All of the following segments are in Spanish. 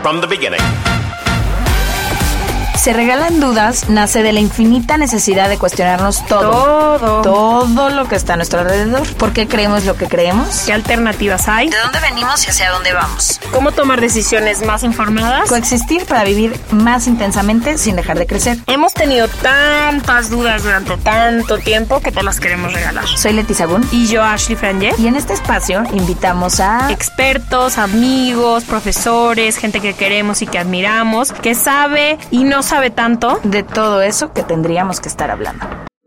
from the beginning. Se regalan dudas nace de la infinita necesidad de cuestionarnos todo lo que está a nuestro alrededor. ¿Por qué creemos lo que creemos? ¿Qué alternativas hay? ¿De dónde venimos y hacia dónde vamos? ¿Cómo tomar decisiones más informadas? Coexistir para vivir más intensamente sin dejar de crecer. Hemos tenido tantas dudas durante tanto tiempo que te las queremos regalar. Soy Leti Sagún. Y yo, Ashley Franje. Y en este espacio invitamos a expertos, amigos, profesores, gente que queremos y que admiramos, que sabe y no sabe tanto de todo eso que tendríamos que estar hablando.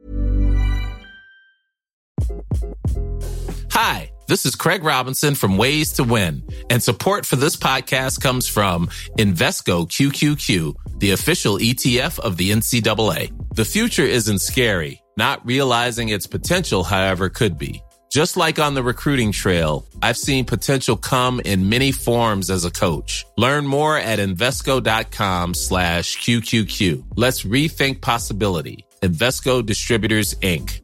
Hi, this is Craig Robinson from Ways to Win, and support for this podcast comes from Invesco QQQ, the official ETF of the NCAA. The future isn't scary. Not realizing its potential, however, could be. Just like on the recruiting trail, I've seen potential come in many forms as a coach. Learn more at Invesco.com/QQQ. Let's rethink possibility. Invesco Distributors, Inc.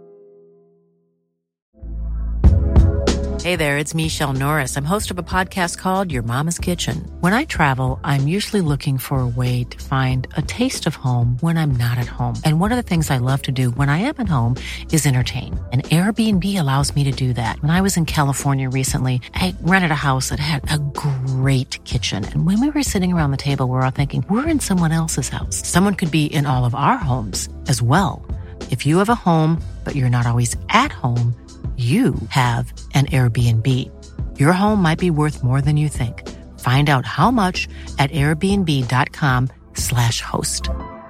Hey there, it's Michelle Norris. I'm host of a podcast called Your Mama's Kitchen. When I travel, I'm usually looking for a way to find a taste of home when I'm not at home. And one of the things I love to do when I am at home is entertain. And Airbnb allows me to do that. When I was in California recently, I rented a house that had a great kitchen. And when we were sitting around the table, we're all thinking, we're in someone else's house. Someone could be in all of our homes as well. If you have a home, but you're not always at home, you have an Airbnb. Your home might be worth more than you think. Find out how much at airbnb.com/host.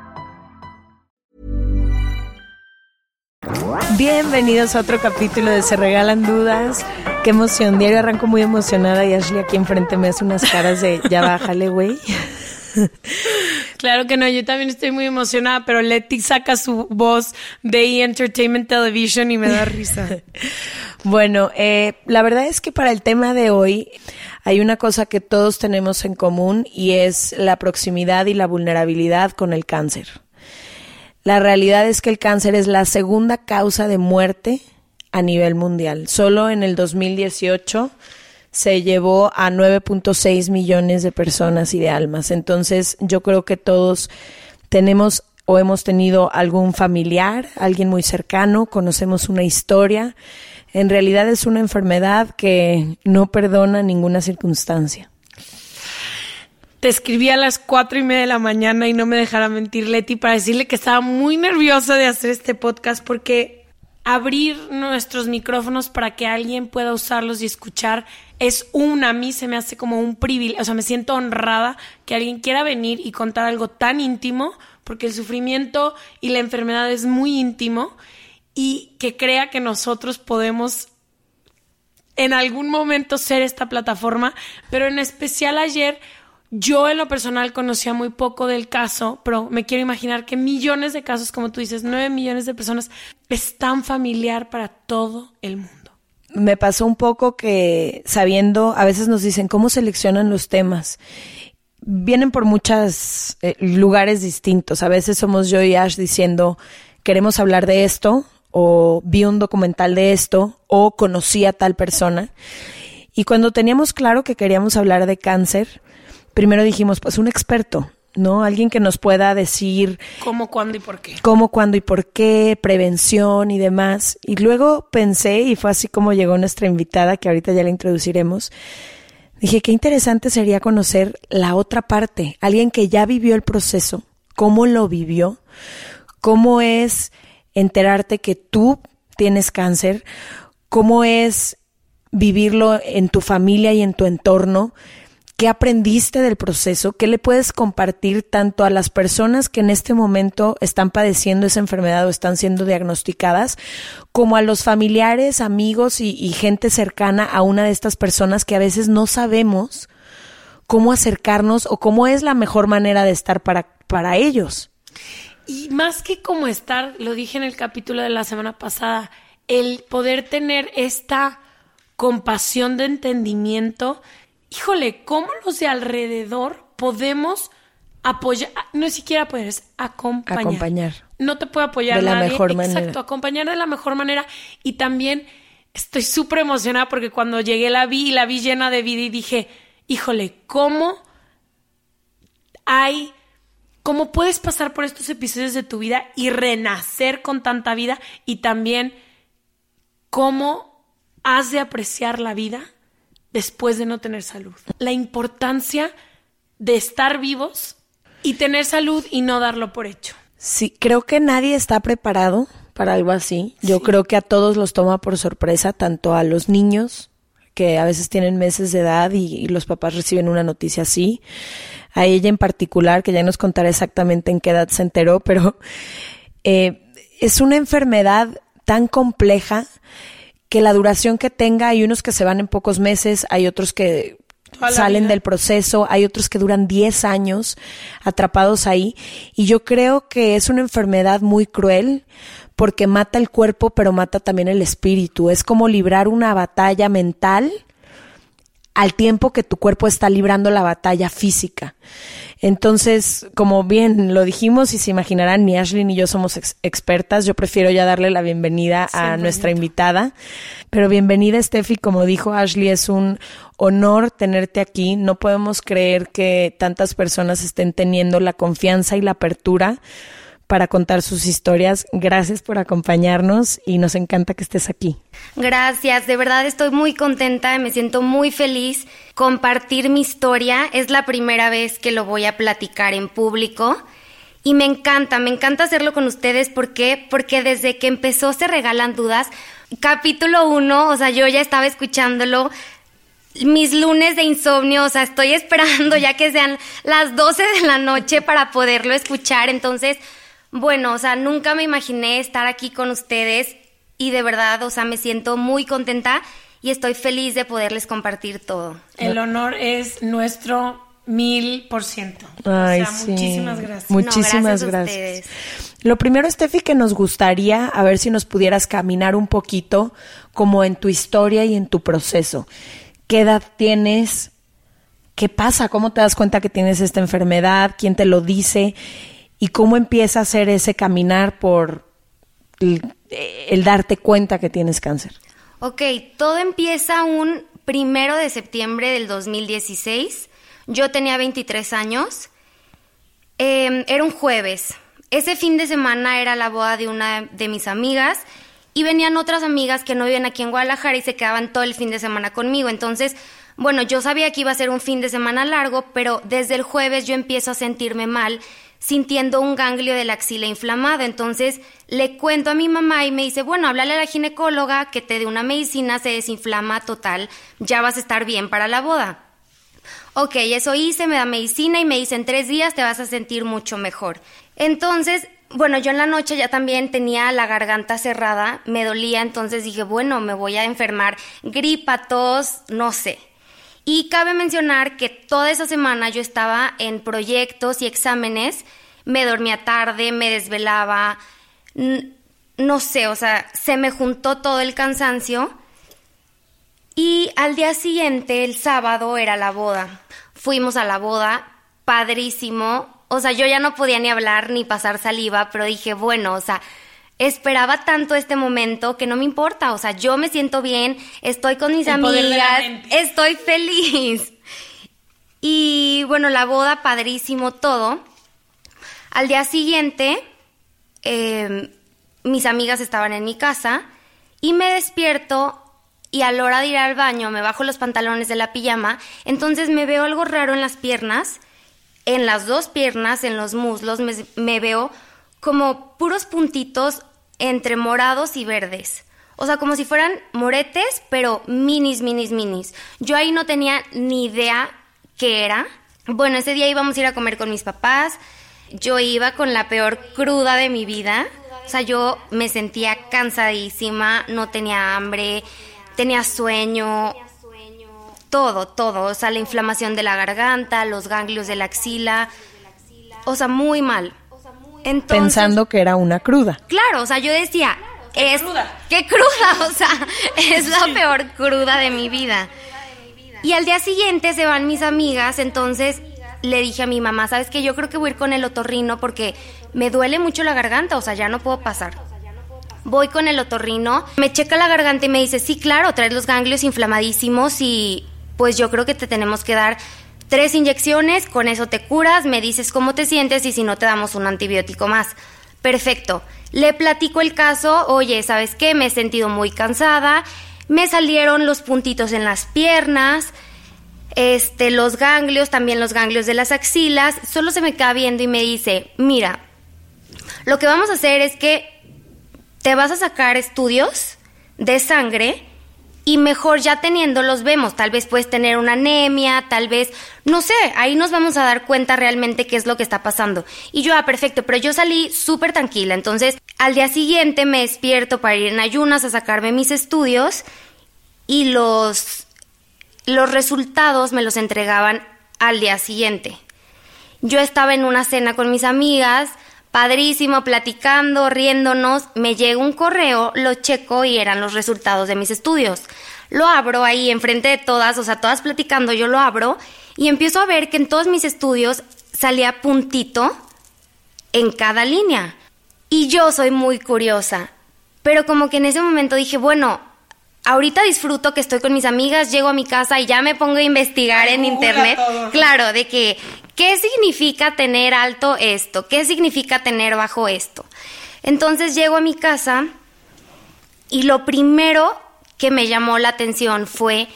Bienvenidos a otro capítulo de Se Regalan Dudas. Qué emoción. Diario arranco muy emocionada y Ashley aquí enfrente me hace unas caras de ya bájale, güey. Claro que no, yo también estoy muy emocionada, pero Leti saca su voz de E! Entertainment Television y me da risa. Bueno, la verdad es que para el tema de hoy hay una cosa que todos tenemos en común y es la proximidad y la vulnerabilidad con el cáncer. La realidad es que el cáncer es la segunda causa de muerte a nivel mundial. Solo en el 2018 se llevó a 9.6 millones de personas y de almas. Entonces, yo creo que todos tenemos o hemos tenido algún familiar, alguien muy cercano, conocemos una historia. En realidad es una enfermedad que no perdona ninguna circunstancia. Te escribí a las 4:30 de la mañana y no me dejará mentir, Leti, para decirle que estaba muy nerviosa de hacer este podcast porque abrir nuestros micrófonos para que alguien pueda usarlos y escuchar a mí se me hace como un privilegio, o sea, me siento honrada que alguien quiera venir y contar algo tan íntimo, porque el sufrimiento y la enfermedad es muy íntimo, y que crea que nosotros podemos en algún momento ser esta plataforma, pero en especial ayer, yo en lo personal conocía muy poco del caso, pero me quiero imaginar que millones de casos, como tú dices, 9 millones de personas, es tan familiar para todo el mundo. Me pasó un poco que sabiendo, a veces nos dicen cómo seleccionan los temas. Vienen por muchos lugares distintos. A veces somos yo y Ash diciendo, queremos hablar de esto, o vi un documental de esto, o conocí a tal persona. Y cuando teníamos claro que queríamos hablar de cáncer, primero dijimos, pues un experto, ¿no? Alguien que nos pueda decir cómo, cuándo y por qué. Cómo, cuándo y por qué, prevención y demás. Y luego pensé, y fue así como llegó nuestra invitada, que ahorita ya la introduciremos. Dije, qué interesante sería conocer la otra parte, alguien que ya vivió el proceso, cómo lo vivió, cómo es enterarte que tú tienes cáncer, cómo es vivirlo en tu familia y en tu entorno. ¿Qué aprendiste del proceso? ¿Qué le puedes compartir tanto a las personas que en este momento están padeciendo esa enfermedad o están siendo diagnosticadas, como a los familiares, amigos y gente cercana a una de estas personas que a veces no sabemos cómo acercarnos o cómo es la mejor manera de estar para ellos? Y más que cómo estar, lo dije en el capítulo de la semana pasada, el poder tener esta compasión de entendimiento. Híjole, ¿cómo los de alrededor podemos apoyar? No es siquiera apoyar, es acompañar. No te puede apoyar de nadie. La mejor manera. Exacto, acompañar de la mejor manera. Y también estoy súper emocionada porque cuando llegué la vi llena de vida y dije, híjole, ¿cómo hay cómo puedes pasar por estos episodios de tu vida y renacer con tanta vida, y también cómo has de apreciar la vida después de no tener salud. La importancia de estar vivos y tener salud y no darlo por hecho. Sí, creo que nadie está preparado para algo así. Yo creo que a todos los toma por sorpresa, tanto a los niños, que a veces tienen meses de edad y los papás reciben una noticia así, a ella en particular, que ya nos contará exactamente en qué edad se enteró, pero es una enfermedad tan compleja que la duración que tenga, hay unos que se van en pocos meses, hay otros que salen del proceso, hay otros que duran 10 años atrapados ahí, y yo creo que es una enfermedad muy cruel porque mata el cuerpo pero mata también el espíritu. Es como librar una batalla mental al tiempo que tu cuerpo está librando la batalla física. Entonces, como bien lo dijimos y se imaginarán, ni Ashley ni yo somos expertas. Yo prefiero ya darle la bienvenida a nuestra invitada. Pero bienvenida, Steffi. Como dijo Ashley, es un honor tenerte aquí. No podemos creer que tantas personas estén teniendo la confianza y la apertura para contar sus historias. Gracias por acompañarnos y nos encanta que estés aquí. Gracias, de verdad estoy muy contenta, me siento muy feliz. Compartir mi historia es la primera vez que lo voy a platicar en público y me encanta hacerlo con ustedes. ¿Por qué? Porque desde que empezó Se Regalan Dudas, capítulo 1, o sea, yo ya estaba escuchándolo. Mis lunes de insomnio, o sea, estoy esperando ya que sean las 12 de la noche para poderlo escuchar. Entonces, bueno, o sea, nunca me imaginé estar aquí con ustedes y de verdad, o sea, me siento muy contenta y estoy feliz de poderles compartir todo. El honor es nuestro 1000%. Ay, o sea, sí. Muchísimas gracias. Muchísimas gracias. Lo primero, Steffi, que nos gustaría, a ver si nos pudieras caminar un poquito como en tu historia y en tu proceso. ¿Qué edad tienes? ¿Qué pasa? ¿Cómo te das cuenta que tienes esta enfermedad? ¿Quién te lo dice? ¿Y cómo empieza a ser ese caminar por el darte cuenta que tienes cáncer? Ok, todo empieza un 1 de septiembre del 2016. Yo tenía 23 años. Era un jueves. Ese fin de semana era la boda de una de mis amigas y venían otras amigas que no viven aquí en Guadalajara y se quedaban todo el fin de semana conmigo. Entonces, bueno, yo sabía que iba a ser un fin de semana largo, pero desde el jueves yo empiezo a sentirme mal, sintiendo un ganglio de la axila inflamado. Entonces le cuento a mi mamá y me dice, bueno, háblale a la ginecóloga que te dé una medicina, se desinflama total, ya vas a estar bien para la boda. Ok, eso hice, me da medicina y me dice, en 3 días te vas a sentir mucho mejor. Entonces, bueno, yo en la noche ya también tenía la garganta cerrada, me dolía, entonces dije, bueno, me voy a enfermar, gripa, tos, no sé. Y cabe mencionar que toda esa semana yo estaba en proyectos y exámenes, me dormía tarde, me desvelaba, no sé, o sea, se me juntó todo el cansancio. Y al día siguiente, el sábado, era la boda. Fuimos a la boda, padrísimo, o sea, yo ya no podía ni hablar ni pasar saliva, pero dije, bueno, o sea, esperaba tanto este momento que no me importa, o sea, yo me siento bien, estoy con mis amigas, estoy feliz. Y bueno, la boda, padrísimo, todo. Al día siguiente, mis amigas estaban en mi casa y me despierto y a la hora de ir al baño me bajo los pantalones de la pijama, entonces me veo algo raro en las piernas, en las 2 piernas, en los muslos, me veo como puros puntitos entre morados y verdes. O sea, como si fueran moretes, pero minis. Yo ahí no tenía ni idea qué era. Bueno, ese día íbamos a ir a comer con mis papás. Yo iba con la peor cruda de mi vida. O sea, yo me sentía cansadísima, no tenía hambre, tenía sueño, todo. O sea, la inflamación de la garganta, los ganglios de la axila. O sea, muy mal. Entonces, pensando que era una cruda. Claro, o sea, yo decía, ¡qué cruda! O sea, es la peor cruda de mi vida. Y al día siguiente se van mis amigas, entonces le dije a mi mamá, ¿sabes qué? Yo creo que voy a ir con el otorrino porque me duele mucho la garganta, o sea, ya no puedo pasar. Voy con el otorrino, me checa la garganta y me dice, sí, claro, traes los ganglios inflamadísimos y pues yo creo que te tenemos que dar 3 inyecciones, con eso te curas, me dices cómo te sientes y si no te damos un antibiótico más. Perfecto. Le platico el caso, oye, ¿sabes qué? Me he sentido muy cansada, me salieron los puntitos en las piernas, los ganglios, también los ganglios de las axilas, solo se me queda viendo y me dice, mira, lo que vamos a hacer es que te vas a sacar estudios de sangre y mejor ya teniéndolos vemos, tal vez puedes tener una anemia, tal vez, no sé, ahí nos vamos a dar cuenta realmente qué es lo que está pasando. Y yo, perfecto, pero yo salí súper tranquila, entonces al día siguiente me despierto para ir en ayunas a sacarme mis estudios y los resultados me los entregaban al día siguiente. Yo estaba en una cena con mis amigas, padrísimo, platicando, riéndonos, me llega un correo, lo checo y eran los resultados de mis estudios. Lo abro ahí enfrente de todas, o sea, todas platicando, yo lo abro y empiezo a ver que en todos mis estudios salía puntito en cada línea. Y yo soy muy curiosa, pero como que en ese momento dije, bueno, ahorita disfruto que estoy con mis amigas, llego a mi casa y ya me pongo a investigar en internet. Todo. Claro, de que, ¿qué significa tener alto esto? ¿Qué significa tener bajo esto? Entonces llego a mi casa y lo primero que me llamó la atención fue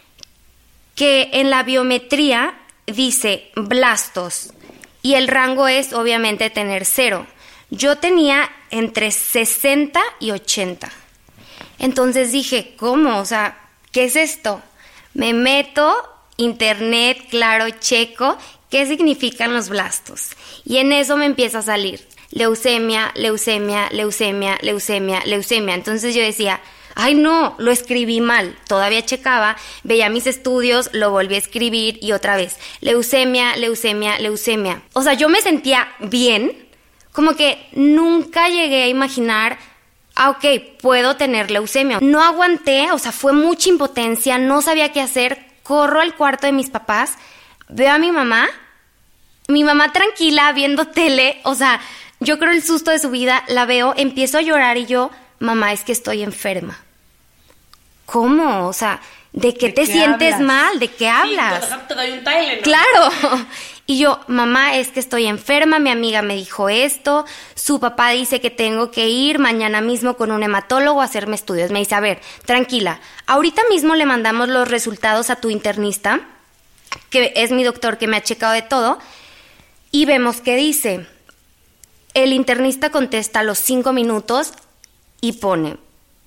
que en la biometría dice blastos y el rango es obviamente tener 0. Yo tenía entre 60 y 80. Entonces dije, ¿cómo? O sea, ¿qué es esto? Me meto, internet, claro, checo, ¿qué significan los blastos? Y en eso me empieza a salir leucemia, leucemia, leucemia, leucemia, leucemia. Entonces yo decía, ay no, lo escribí mal. Todavía checaba, veía mis estudios, lo volví a escribir y otra vez, leucemia, leucemia, leucemia. O sea, yo me sentía bien, como que nunca llegué a imaginar, ok, puedo tener leucemia. No aguanté, o sea, fue mucha impotencia, no sabía qué hacer, corro al cuarto de mis papás, veo a mi mamá tranquila viendo tele, o sea, yo creo el susto de su vida, la veo, empiezo a llorar y yo, mamá, es que estoy enferma. ¿Cómo? O sea, ¿de qué te sientes mal? ¿De qué hablas? Sí, te doy un Tylenol, ¿no? Claro. Y yo, mamá, es que estoy enferma, mi amiga me dijo esto, su papá dice que tengo que ir mañana mismo con un hematólogo a hacerme estudios. Me dice, a ver, tranquila, ahorita mismo le mandamos los resultados a tu internista, que es mi doctor que me ha checado de todo, y vemos qué dice. El internista contesta a los 5 minutos y pone,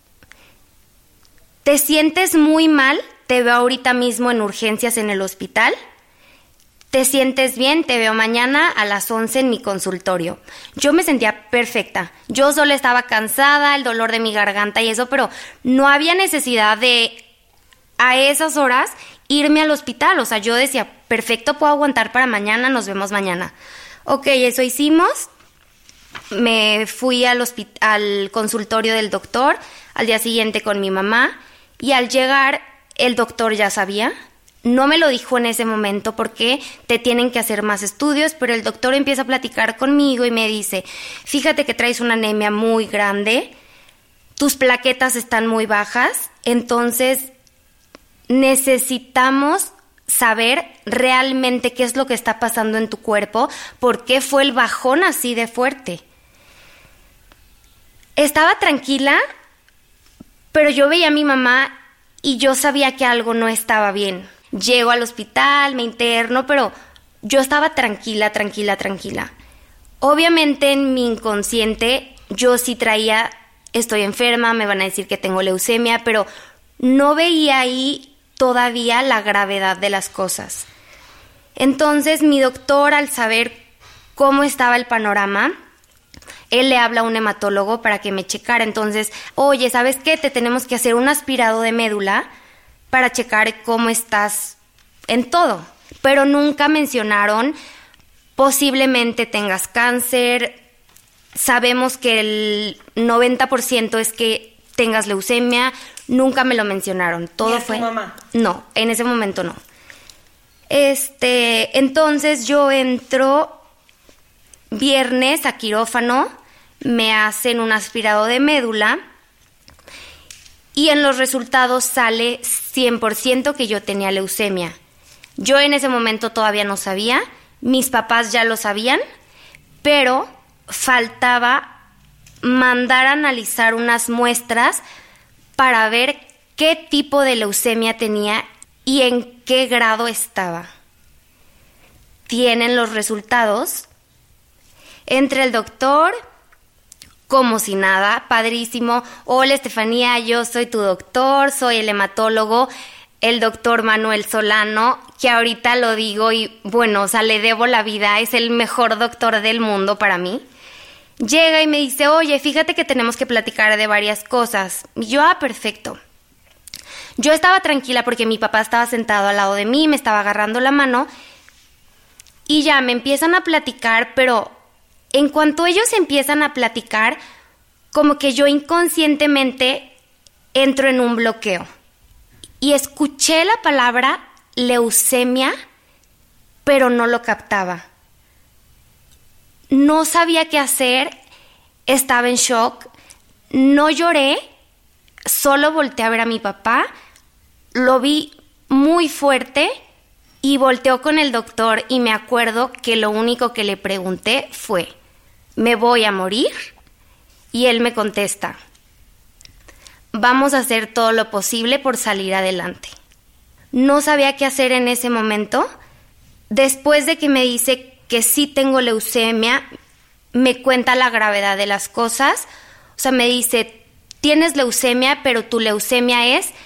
¿te sientes muy mal? Te veo ahorita mismo en urgencias en el hospital. ¿Te sientes bien? Te veo mañana a las 11 en mi consultorio. Yo me sentía perfecta. Yo solo estaba cansada, el dolor de mi garganta y eso, pero no había necesidad de, a esas horas, irme al hospital. O sea, yo decía, perfecto, puedo aguantar para mañana, nos vemos mañana. Ok, eso hicimos. Me fui al consultorio del doctor, al día siguiente con mi mamá, y al llegar, el doctor ya sabía. No me lo dijo en ese momento porque te tienen que hacer más estudios, pero el doctor empieza a platicar conmigo y me dice, fíjate que traes una anemia muy grande, tus plaquetas están muy bajas, entonces necesitamos saber realmente qué es lo que está pasando en tu cuerpo, por qué fue el bajón así de fuerte. Estaba tranquila, pero yo veía a mi mamá y yo sabía que algo no estaba bien. Llego al hospital, me interno, pero yo estaba tranquila. Obviamente en mi inconsciente yo sí traía, estoy enferma, me van a decir que tengo leucemia, pero no veía ahí todavía la gravedad de las cosas. Entonces mi doctor, al saber cómo estaba el panorama, él le habla a un hematólogo para que me checara. Entonces, oye, ¿sabes qué? Te tenemos que hacer un aspirado de médula para checar cómo estás en todo. Pero nunca mencionaron, posiblemente tengas cáncer, sabemos que el 90% es que tengas leucemia, nunca me lo mencionaron. Todo fue... ¿Y a tu mamá? No, en ese momento no. Entonces yo entro viernes a quirófano, me hacen un aspirado de médula y en los resultados sale 100% que yo tenía leucemia. Yo en ese momento todavía no sabía, mis papás ya lo sabían, pero faltaba mandar a analizar unas muestras para ver qué tipo de leucemia tenía y en qué grado estaba. Tienen los resultados. Entra el doctor, como si nada, padrísimo. Hola Estefanía, yo soy tu doctor, soy el hematólogo, el doctor Manuel Solano, que ahorita lo digo y bueno, o sea, le debo la vida, es el mejor doctor del mundo para mí. Llega y me dice, oye, fíjate que tenemos que platicar de varias cosas. Y yo, perfecto. Yo estaba tranquila porque mi papá estaba sentado al lado de mí, me estaba agarrando la mano y ya me empiezan a platicar, pero en cuanto ellos empiezan a platicar, como que yo inconscientemente entro en un bloqueo. Y escuché la palabra leucemia, pero no lo captaba. No sabía qué hacer, estaba en shock, no lloré, solo volteé a ver a mi papá, lo vi muy fuerte y volteó con el doctor y me acuerdo que lo único que le pregunté fue, ¿me voy a morir? Y él me contesta, vamos a hacer todo lo posible por salir adelante. No sabía qué hacer en ese momento. Después de que me dice que sí tengo leucemia, me cuenta la gravedad de las cosas. O sea, me dice, tienes leucemia, pero tu leucemia es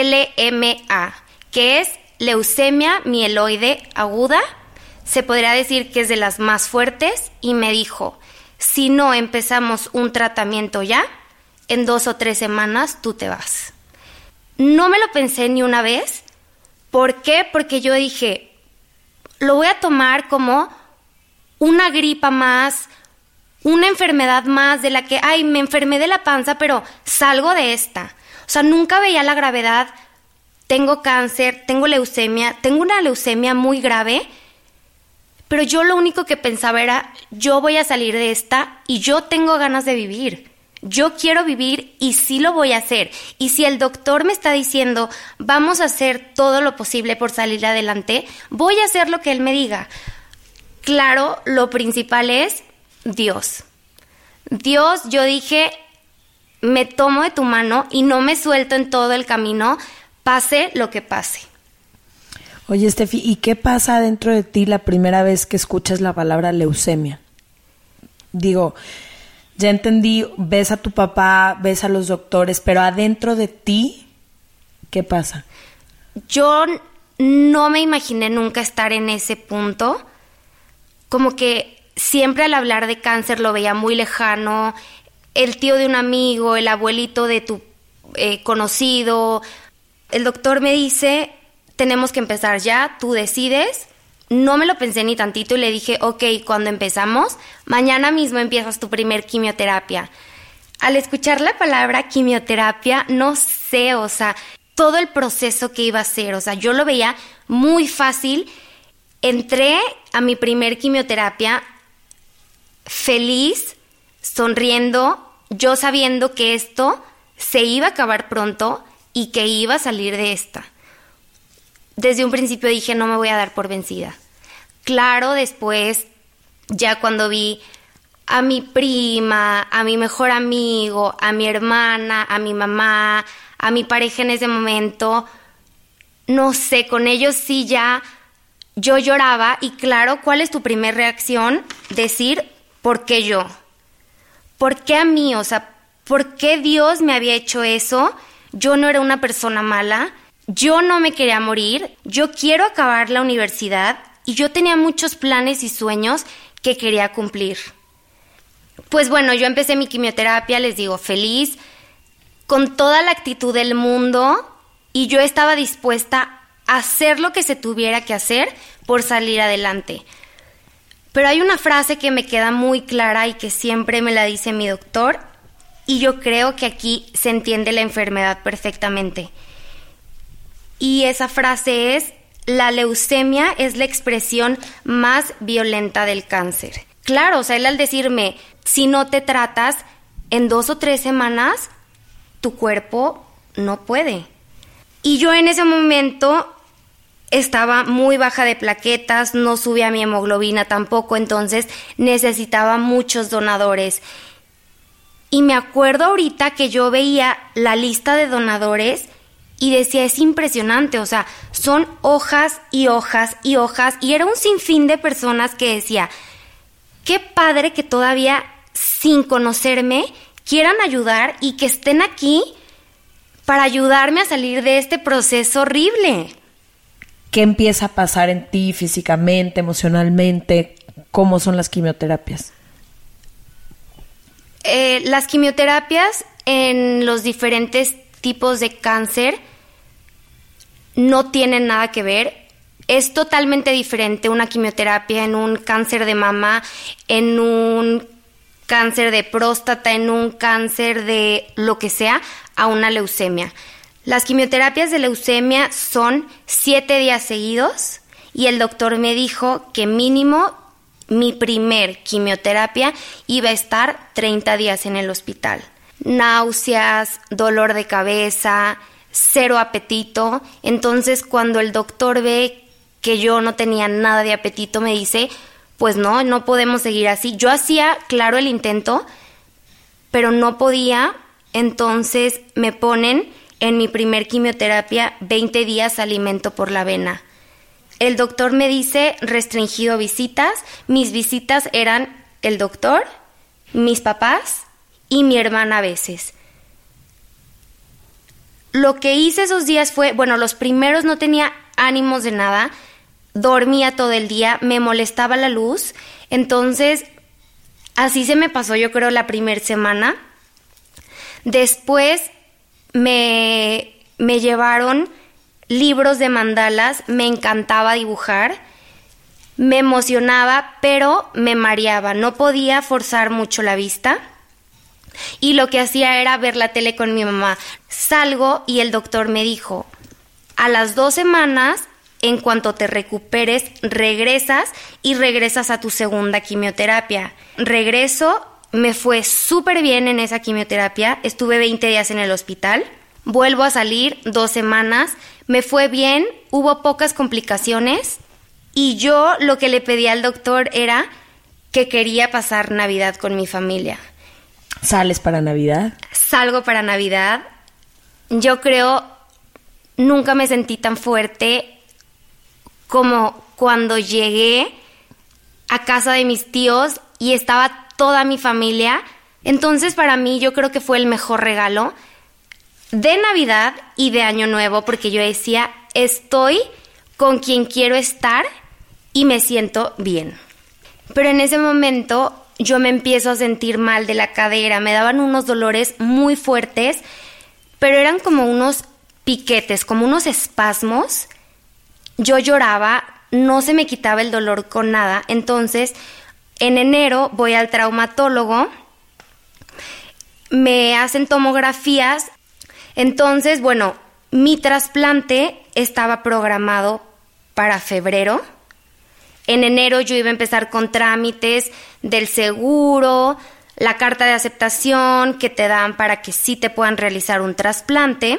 LMA, que es leucemia mieloide aguda. Se podría decir que es de las más fuertes. Y me dijo, si no empezamos un tratamiento ya, en 2 o 3 semanas tú te vas. No me lo pensé ni una vez. ¿Por qué? Porque yo dije, lo voy a tomar como una gripa más, una enfermedad más de la que, me enfermé de la panza, pero salgo de esta. O sea, nunca veía la gravedad. Tengo cáncer, tengo leucemia, tengo una leucemia muy grave, pero yo lo único que pensaba era, yo voy a salir de esta y yo tengo ganas de vivir. Yo quiero vivir y sí lo voy a hacer. Y si el doctor me está diciendo, vamos a hacer todo lo posible por salir adelante, voy a hacer lo que él me diga. Claro, lo principal es Dios. Dios, yo dije, me tomo de tu mano y no me suelto en todo el camino, pase lo que pase. Oye, Estefi, ¿y qué pasa dentro de ti la primera vez que escuchas la palabra leucemia? Digo, ya entendí, ves a tu papá, ves a los doctores, pero adentro de ti, ¿qué pasa? Yo no me imaginé nunca estar en ese punto. Como que siempre al hablar de cáncer lo veía muy lejano. El tío de un amigo, el abuelito de tu conocido. El doctor me dice, tenemos que empezar ya, tú decides. No me lo pensé ni tantito y le dije, ok, cuando empezamos, mañana mismo empiezas tu primer quimioterapia. Al escuchar la palabra quimioterapia, no sé, o sea, todo el proceso que iba a ser, o sea, yo lo veía muy fácil. Entré a mi primer quimioterapia feliz, sonriendo, yo sabiendo que esto se iba a acabar pronto y que iba a salir de esta. Desde un principio dije, no me voy a dar por vencida. Claro, después, ya cuando vi a mi prima, a mi mejor amigo, a mi hermana, a mi mamá, a mi pareja en ese momento, no sé, con ellos sí ya yo lloraba. Y claro, ¿cuál es tu primera reacción? Decir, ¿por qué yo? ¿Por qué a mí? O sea, ¿por qué Dios me había hecho eso? Yo no era una persona mala, yo no me quería morir, yo quiero acabar la universidad y yo tenía muchos planes y sueños que quería cumplir. Pues bueno, yo empecé mi quimioterapia, les digo, feliz, con toda la actitud del mundo, y yo estaba dispuesta a hacer lo que se tuviera que hacer por salir adelante. Pero hay una frase que me queda muy clara y que siempre me la dice mi doctor, y yo creo que aquí se entiende la enfermedad perfectamente. Y esa frase es, la leucemia es la expresión más violenta del cáncer. Claro, o sea, él al decirme, si no te tratas, en 2 o 3 semanas, tu cuerpo no puede. Y yo en ese momento estaba muy baja de plaquetas, no subía mi hemoglobina tampoco, entonces necesitaba muchos donadores. Y me acuerdo ahorita que yo veía la lista de donadores y decía, es impresionante, o sea, son hojas y hojas y hojas, y era un sinfín de personas que decía, qué padre que todavía sin conocerme quieran ayudar y que estén aquí para ayudarme a salir de este proceso horrible. ¿Qué empieza a pasar en ti físicamente, emocionalmente? ¿Cómo son las quimioterapias? Las quimioterapias en los diferentes tipos de cáncer no tienen nada que ver. Es totalmente diferente una quimioterapia en un cáncer de mama, en un cáncer de próstata, en un cáncer de lo que sea, a una leucemia. Las quimioterapias de leucemia son 7 días seguidos y el doctor me dijo que mínimo mi primer quimioterapia iba a estar 30 días en el hospital. Náuseas, dolor de cabeza, cero apetito. Entonces, cuando el doctor ve que yo no tenía nada de apetito, me dice, pues no podemos seguir así. Yo hacía, claro, el intento, pero no podía. Entonces me ponen en mi primer quimioterapia 20 días alimento por la vena. El doctor me dice restringido visitas. Mis visitas eran el doctor, mis papás y mi hermana a veces. Lo que hice esos días fue, los primeros no tenía ánimos de nada, dormía todo el día, me molestaba la luz, entonces así se me pasó yo creo la primera semana. Después me llevaron libros de mandalas, me encantaba dibujar, me emocionaba, pero me mareaba, no podía forzar mucho la vista y lo que hacía era ver la tele con mi mamá. Salgo y el doctor me dijo, a las 2 semanas, en cuanto te recuperes, regresas a tu segunda quimioterapia. Regreso, me fue súper bien en esa quimioterapia, estuve 20 días en el hospital, vuelvo a salir 2 semanas, me fue bien, hubo pocas complicaciones y yo lo que le pedí al doctor era que quería pasar Navidad con mi familia. ¿Sales para Navidad? Salgo para Navidad. Yo creo, nunca me sentí tan fuerte como cuando llegué a casa de mis tíos y estaba toda mi familia. Entonces, para mí, yo creo que fue el mejor regalo de Navidad y de Año Nuevo, porque yo decía, estoy con quien quiero estar y me siento bien. Pero en ese momento yo me empiezo a sentir mal de la cadera, me daban unos dolores muy fuertes, pero eran como unos piquetes, como unos espasmos. Yo lloraba, no se me quitaba el dolor con nada. Entonces, en enero voy al traumatólogo, me hacen tomografías. Entonces, mi trasplante estaba programado para febrero. En enero yo iba a empezar con trámites del seguro, la carta de aceptación que te dan para que sí te puedan realizar un trasplante.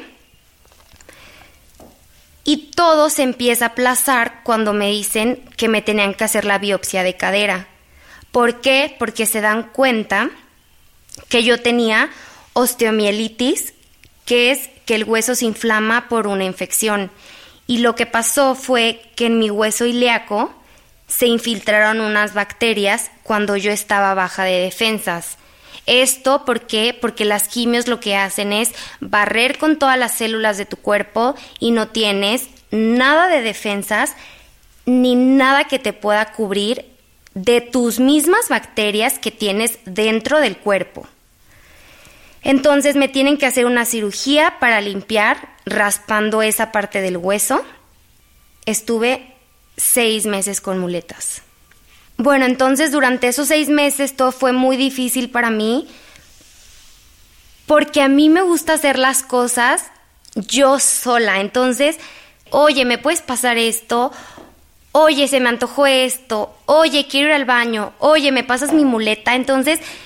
Y todo se empieza a aplazar cuando me dicen que me tenían que hacer la biopsia de cadera. ¿Por qué? Porque se dan cuenta que yo tenía osteomielitis, que es que el hueso se inflama por una infección. Y lo que pasó fue que en mi hueso ilíaco se infiltraron unas bacterias cuando yo estaba baja de defensas. ¿Esto por qué? Porque las quimios lo que hacen es barrer con todas las células de tu cuerpo y no tienes nada de defensas ni nada que te pueda cubrir de tus mismas bacterias que tienes dentro del cuerpo. Entonces me tienen que hacer una cirugía para limpiar, raspando esa parte del hueso. Estuve 6 meses con muletas. Entonces durante esos 6 meses todo fue muy difícil para mí, porque a mí me gusta hacer las cosas yo sola. Entonces, oye, ¿me puedes pasar esto? Oye, se me antojó esto. Oye, quiero ir al baño. Oye, ¿me pasas mi muleta? Entonces,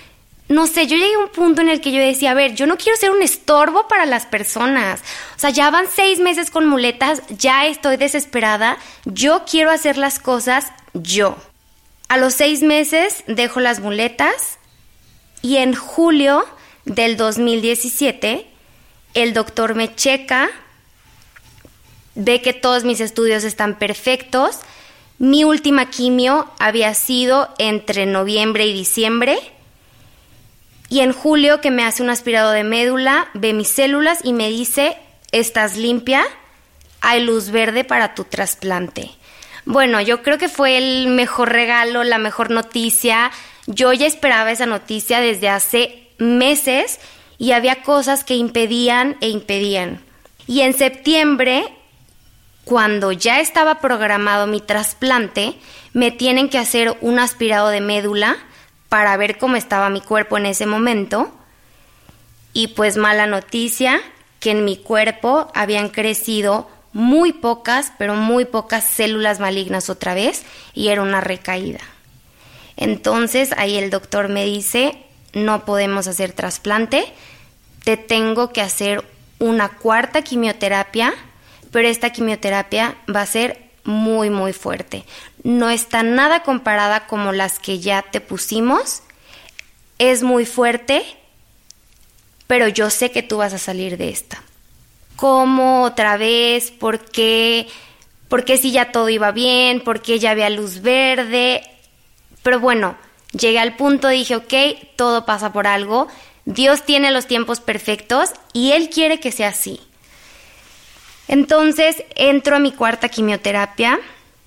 no sé, yo llegué a un punto en el que yo decía, a ver, yo no quiero ser un estorbo para las personas. O sea, ya van 6 meses con muletas, ya estoy desesperada, yo quiero hacer las cosas yo. A los 6 meses dejo las muletas y en julio del 2017 el doctor me checa, ve que todos mis estudios están perfectos. Mi última quimio había sido entre noviembre y diciembre. Y en julio, que me hace un aspirado de médula, ve mis células y me dice, estás limpia, hay luz verde para tu trasplante. Bueno, yo creo que fue el mejor regalo, la mejor noticia. Yo ya esperaba esa noticia desde hace meses y había cosas que impedían. Y en septiembre, cuando ya estaba programado mi trasplante, me tienen que hacer un aspirado de médula para ver cómo estaba mi cuerpo en ese momento. Y pues mala noticia, que en mi cuerpo habían crecido muy pocas, pero muy pocas células malignas otra vez, y era una recaída. Entonces ahí el doctor me dice, no podemos hacer trasplante, te tengo que hacer una 4ª quimioterapia, pero esta quimioterapia va a ser muy, muy fuerte. No está nada comparada como las que ya te pusimos. Es muy fuerte, pero yo sé que tú vas a salir de esta. ¿Cómo otra vez? ¿Por qué? ¿Por qué si ya todo iba bien? ¿Por qué ya había luz verde? Pero bueno, llegué al punto, dije, ok, todo pasa por algo. Dios tiene los tiempos perfectos y Él quiere que sea así. Entonces entro a mi 4ª quimioterapia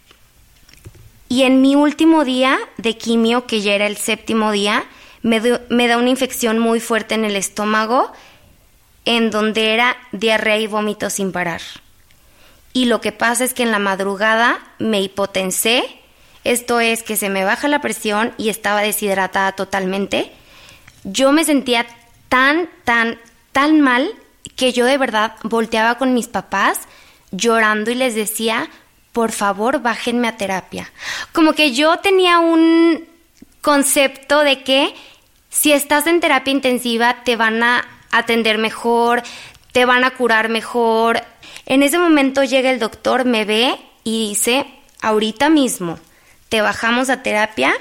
y en mi último día de quimio, que ya era el 7º día, me da una infección muy fuerte en el estómago, en donde era diarrea y vómito sin parar. Y lo que pasa es que en la madrugada me hipotensé, esto es que se me baja la presión y estaba deshidratada totalmente. Yo me sentía tan mal que yo de verdad volteaba con mis papás llorando y les decía, por favor, bájenme a terapia. Como que yo tenía un concepto de que si estás en terapia intensiva te van a atender mejor, te van a curar mejor. En ese momento llega el doctor, me ve y dice, ahorita mismo te bajamos a terapia.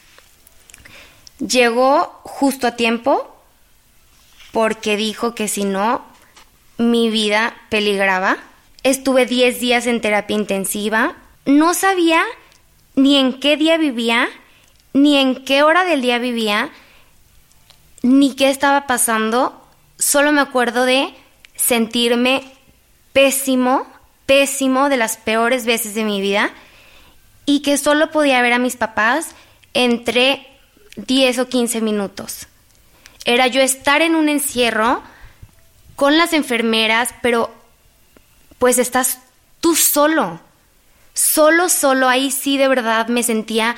Llegó justo a tiempo porque dijo que si no, mi vida peligraba. Estuve 10 días en terapia intensiva. No sabía ni en qué día vivía, ni en qué hora del día vivía, ni qué estaba pasando. Solo me acuerdo de sentirme pésimo, de las peores veces de mi vida, y que solo podía ver a mis papás entre 10 o 15 minutos. Era yo estar en un encierro con las enfermeras, pero pues estás tú solo. Ahí sí de verdad me sentía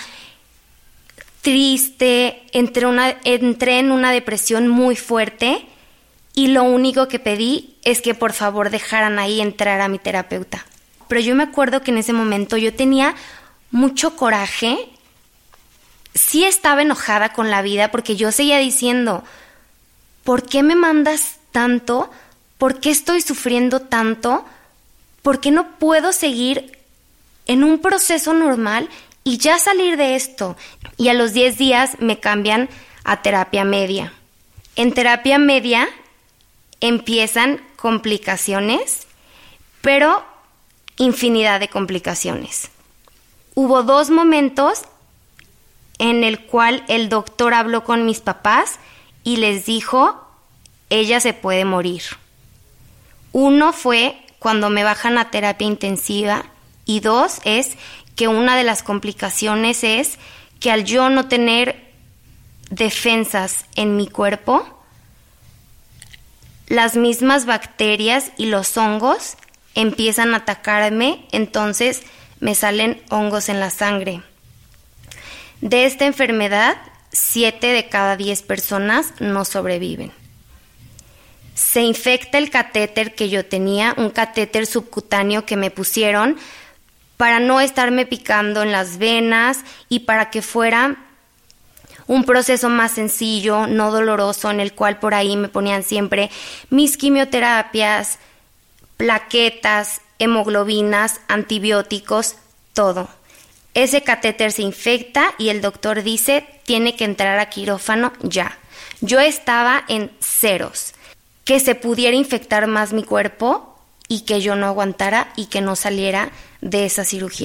triste, entré en una depresión muy fuerte y lo único que pedí es que por favor dejaran ahí entrar a mi terapeuta. Pero yo me acuerdo que en ese momento yo tenía mucho coraje, sí estaba enojada con la vida porque yo seguía diciendo, ¿por qué me mandas tanto? ¿Por qué estoy sufriendo tanto? ¿Por qué no puedo seguir en un proceso normal y ya salir de esto? Y a los 10 días me cambian a terapia media. En terapia media empiezan complicaciones, pero infinidad de complicaciones. Hubo 2 momentos en el cual el doctor habló con mis papás y les dijo, ella se puede morir. Uno fue cuando me bajan a terapia intensiva y 2 es que una de las complicaciones es que al yo no tener defensas en mi cuerpo, las mismas bacterias y los hongos empiezan a atacarme, entonces me salen hongos en la sangre. De esta enfermedad, 7 de cada 10 personas no sobreviven. Se infecta el catéter que yo tenía, un catéter subcutáneo que me pusieron para no estarme picando en las venas y para que fuera un proceso más sencillo, no doloroso, en el cual por ahí me ponían siempre mis quimioterapias, plaquetas, hemoglobinas, antibióticos, todo. Ese catéter se infecta y el doctor dice, tiene que entrar a quirófano ya. Yo estaba en ceros. Que se pudiera infectar más mi cuerpo y que yo no aguantara y que no saliera de esa cirugía.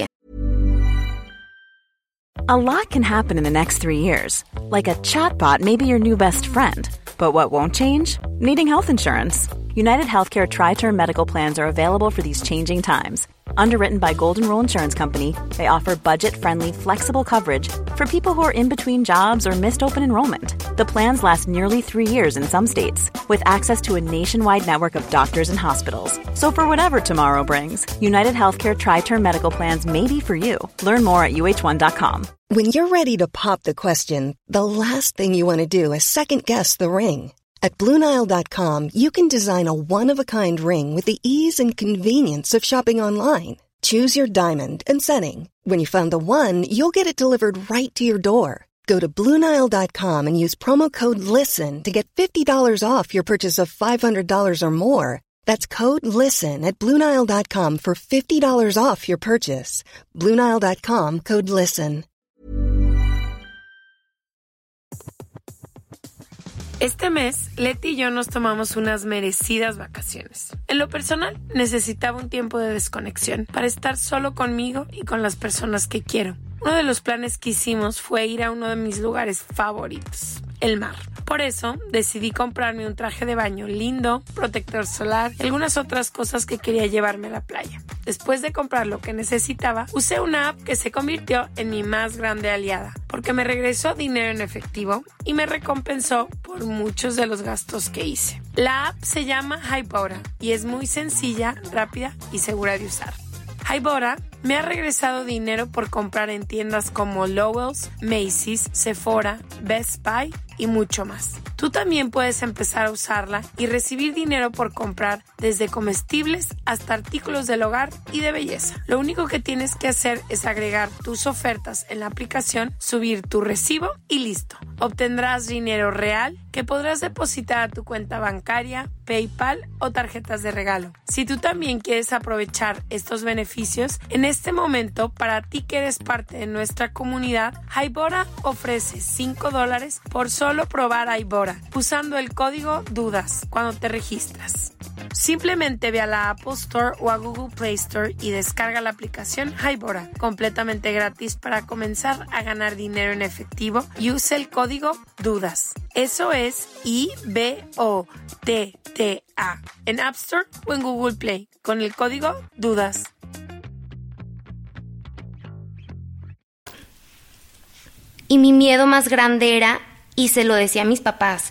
A lot can happen in the next 3 years. Like a chatbot may be your new best friend. But what won't change? Needing health insurance. United Healthcare Tri-Term Medical Plans are available for these changing times. Underwritten by Golden Rule Insurance Company, they offer budget-friendly, flexible coverage for people who are in between jobs or missed open enrollment. The plans last nearly 3 years in some states, with access to a nationwide network of doctors and hospitals. So for whatever tomorrow brings, United Healthcare Tri-Term Medical Plans may be for you. Learn more at uh1.com. When you're ready to pop the question, the last thing you want to do is second-guess the ring. At BlueNile.com, you can design a one-of-a-kind ring with the ease and convenience of shopping online. Choose your diamond and setting. When you find the one, you'll get it delivered right to your door. Go to BlueNile.com and use promo code LISTEN to get $50 off your purchase of $500 or more. That's code LISTEN at BlueNile.com for $50 off your purchase. BlueNile.com, code LISTEN. Este mes, Leti y yo nos tomamos unas merecidas vacaciones. En lo personal, necesitaba un tiempo de desconexión para estar solo conmigo y con las personas que quiero. Uno de los planes que hicimos fue ir a uno de mis lugares favoritos, el mar. Por eso, decidí comprarme un traje de baño lindo, protector solar y algunas otras cosas que quería llevarme a la playa. Después de comprar lo que necesitaba, usé una app que se convirtió en mi más grande aliada, porque me regresó dinero en efectivo y me recompensó por muchos de los gastos que hice. La app se llama Hybora y es muy sencilla, rápida y segura de usar. Hybora me ha regresado dinero por comprar en tiendas como Lowell's, Macy's, Sephora, Best Buy y mucho más. Tú también puedes empezar a usarla y recibir dinero por comprar desde comestibles hasta artículos del hogar y de belleza. Lo único que tienes que hacer es agregar tus ofertas en la aplicación, subir tu recibo y listo. Obtendrás dinero real que podrás depositar a tu cuenta bancaria, PayPal o tarjetas de regalo. Si tú también quieres aprovechar estos beneficios, en este momento, para ti que eres parte de nuestra comunidad, Hybora ofrece $5 por solo probar Hybora, usando el código DUDAS cuando te registras. Simplemente ve a la Apple Store o a Google Play Store y descarga la aplicación Hybora, completamente gratis para comenzar a ganar dinero en efectivo, y usa el código DUDAS. Eso es IBOTTA en App Store o en Google Play con el código DUDAS. Y mi miedo más grande era, y se lo decía a mis papás,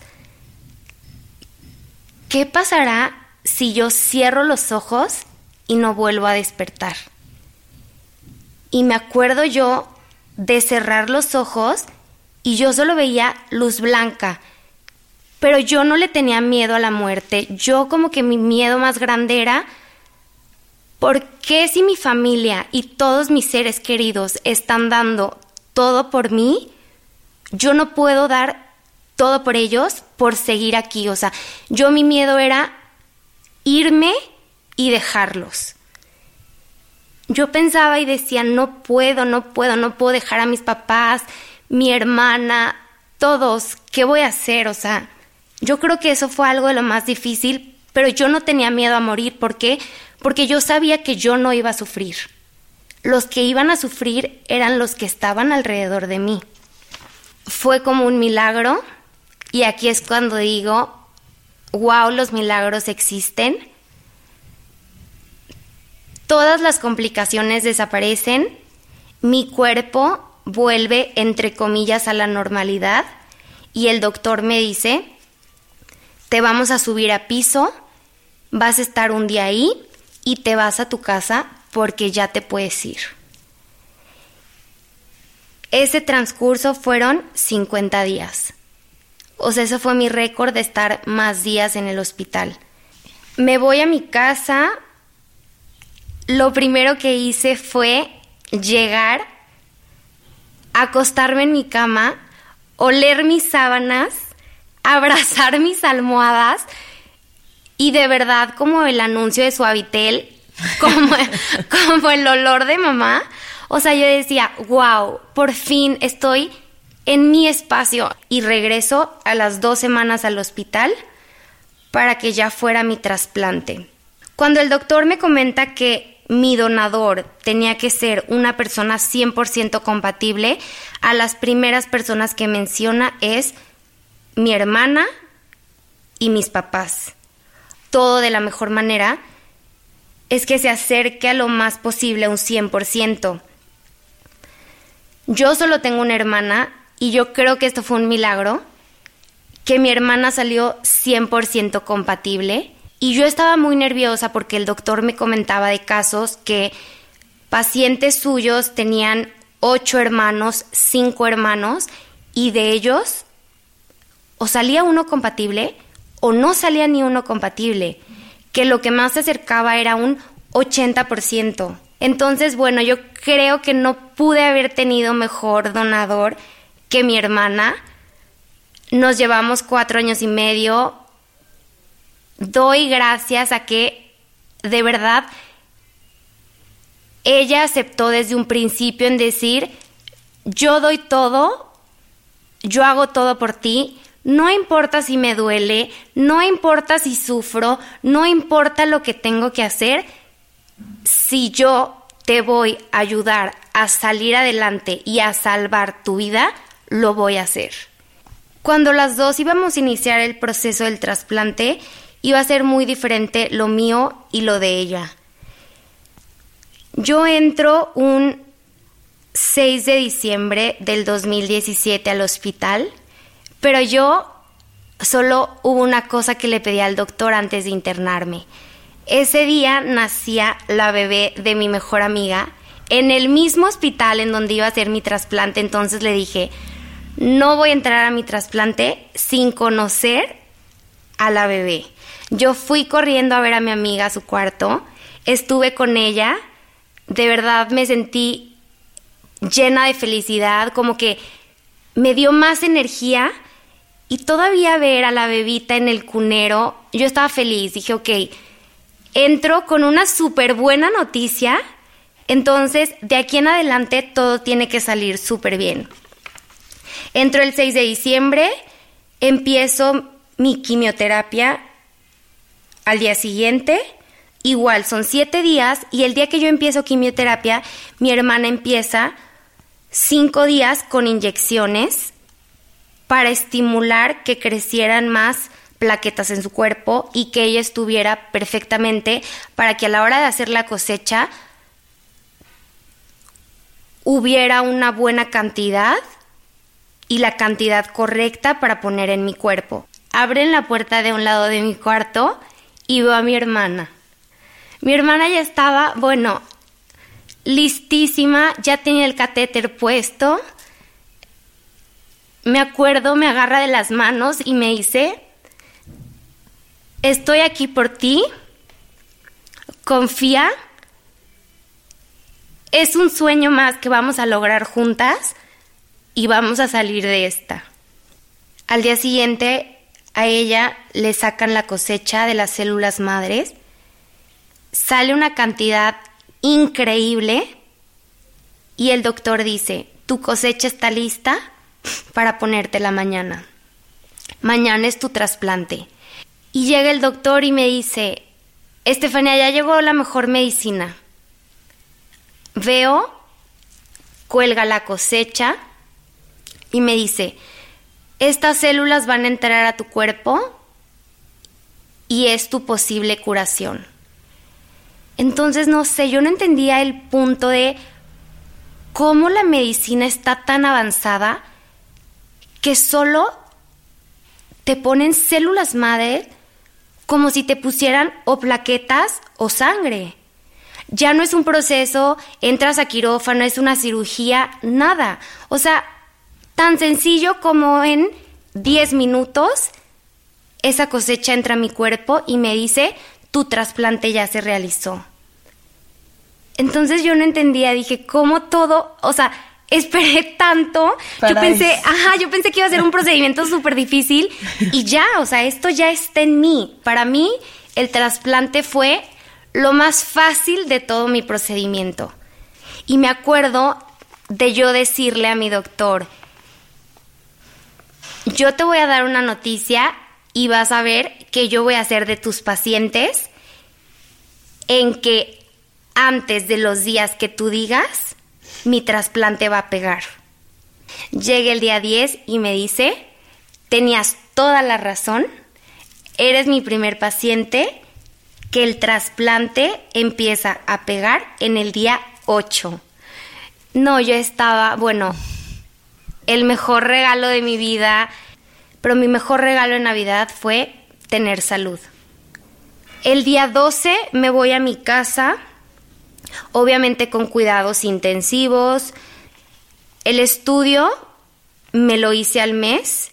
¿qué pasará si yo cierro los ojos y no vuelvo a despertar? Y me acuerdo yo de cerrar los ojos y yo solo veía luz blanca, pero yo no le tenía miedo a la muerte. Yo como que mi miedo más grande era, ¿por qué si mi familia y todos mis seres queridos están dando todo por mí, yo no puedo dar todo por ellos por seguir aquí? O sea, mi miedo era irme y dejarlos. Yo pensaba y decía, no puedo dejar a mis papás, mi hermana, todos. ¿Qué voy a hacer? O sea, yo creo que eso fue algo de lo más difícil, pero yo no tenía miedo a morir. ¿Por qué? Porque yo sabía que yo no iba a sufrir. Los que iban a sufrir eran los que estaban alrededor de mí. Fue como un milagro, y aquí es cuando digo, wow, los milagros existen. Todas las complicaciones desaparecen, mi cuerpo vuelve, entre comillas, a la normalidad, y el doctor me dice, te vamos a subir a piso, vas a estar un día ahí y te vas a tu casa porque ya te puedes ir. Ese transcurso fueron 50 días. O sea, ese fue mi récord de estar más días en el hospital. Me voy a mi casa. Lo primero que hice fue llegar, acostarme en mi cama, oler mis sábanas, abrazar mis almohadas y de verdad como el anuncio de Suavitel, como el olor de mamá. O sea, yo decía, wow, por fin estoy en mi espacio. Y regreso a las 2 semanas al hospital para que ya fuera mi trasplante. Cuando el doctor me comenta que mi donador tenía que ser una persona 100% compatible, a las primeras personas que menciona es mi hermana y mis papás. Todo de la mejor manera es que se acerque a lo más posible a un 100%. Yo solo tengo una hermana y yo creo que esto fue un milagro, que mi hermana salió 100% compatible. Y yo estaba muy nerviosa porque el doctor me comentaba de casos que pacientes suyos tenían 8 hermanos, 5 hermanos, y de ellos o salía uno compatible o no salía ni uno compatible, que lo que más se acercaba era un 80%. Entonces, bueno, yo creo que no pude haber tenido mejor donador que mi hermana. Nos llevamos 4 años y medio. Doy gracias a que, de verdad, ella aceptó desde un principio en decir, yo doy todo, yo hago todo por ti, no importa si me duele, no importa si sufro, no importa lo que tengo que hacer, si yo te voy a ayudar a salir adelante y a salvar tu vida, lo voy a hacer. Cuando las dos íbamos a iniciar el proceso del trasplante, iba a ser muy diferente lo mío y lo de ella. Yo entro un 6 de diciembre del 2017 al hospital, pero yo solo hubo una cosa que le pedí al doctor antes de internarme. Ese día nacía la bebé de mi mejor amiga en el mismo hospital en donde iba a hacer mi trasplante. Entonces le dije, no voy a entrar a mi trasplante sin conocer a la bebé. Yo fui corriendo a ver a mi amiga a su cuarto, estuve con ella, de verdad me sentí llena de felicidad, como que me dio más energía, y todavía ver a la bebita en el cunero, yo estaba feliz, dije, ok, entro con una súper buena noticia, entonces de aquí en adelante todo tiene que salir súper bien. Entro el 6 de diciembre, empiezo mi quimioterapia al día siguiente, igual son 7 días, y el día que yo empiezo quimioterapia, mi hermana empieza 5 días con inyecciones para estimular que crecieran más plaquetas en su cuerpo y que ella estuviera perfectamente para que a la hora de hacer la cosecha hubiera una buena cantidad y la cantidad correcta para poner en mi cuerpo. Abren la puerta de un lado de mi cuarto y veo a mi hermana. Mi hermana ya estaba, bueno, listísima, ya tenía el catéter puesto. Me acuerdo, me agarra de las manos y me dice, estoy aquí por ti, confía, es un sueño más que vamos a lograr juntas y vamos a salir de esta. Al día siguiente a ella le sacan la cosecha de las células madres, sale una cantidad increíble y el doctor dice, tu cosecha está lista para ponértela mañana. Mañana es tu trasplante. Y llega el doctor y me dice, Estefanía, ya llegó la mejor medicina. Veo, cuelga la cosecha y me dice, estas células van a entrar a tu cuerpo y es tu posible curación. Entonces, no sé, yo no entendía el punto de cómo la medicina está tan avanzada que solo te ponen células madre como si te pusieran o plaquetas o sangre. Ya no es un proceso, entras a quirófano, es una cirugía, nada. O sea, tan sencillo como en 10 minutos esa cosecha entra a mi cuerpo y me dice, tu trasplante ya se realizó. Entonces yo no entendía, dije, ¿cómo todo? O sea, esperé tanto. Yo pensé que iba a ser un procedimiento súper difícil y ya, o sea, esto ya está en mí. Para mí, el trasplante fue lo más fácil de todo mi procedimiento. Y me acuerdo de yo decirle a mi doctor, yo te voy a dar una noticia y vas a ver que yo voy a ser de tus pacientes en que antes de los días que tú digas, mi trasplante va a pegar. Llegué el día 10 y me dice, tenías toda la razón, eres mi primer paciente, que el trasplante empieza a pegar en el día 8. No, yo estaba, el mejor regalo de mi vida, pero mi mejor regalo en Navidad fue tener salud. El día 12 me voy a mi casa, obviamente con cuidados intensivos. El estudio me lo hice al mes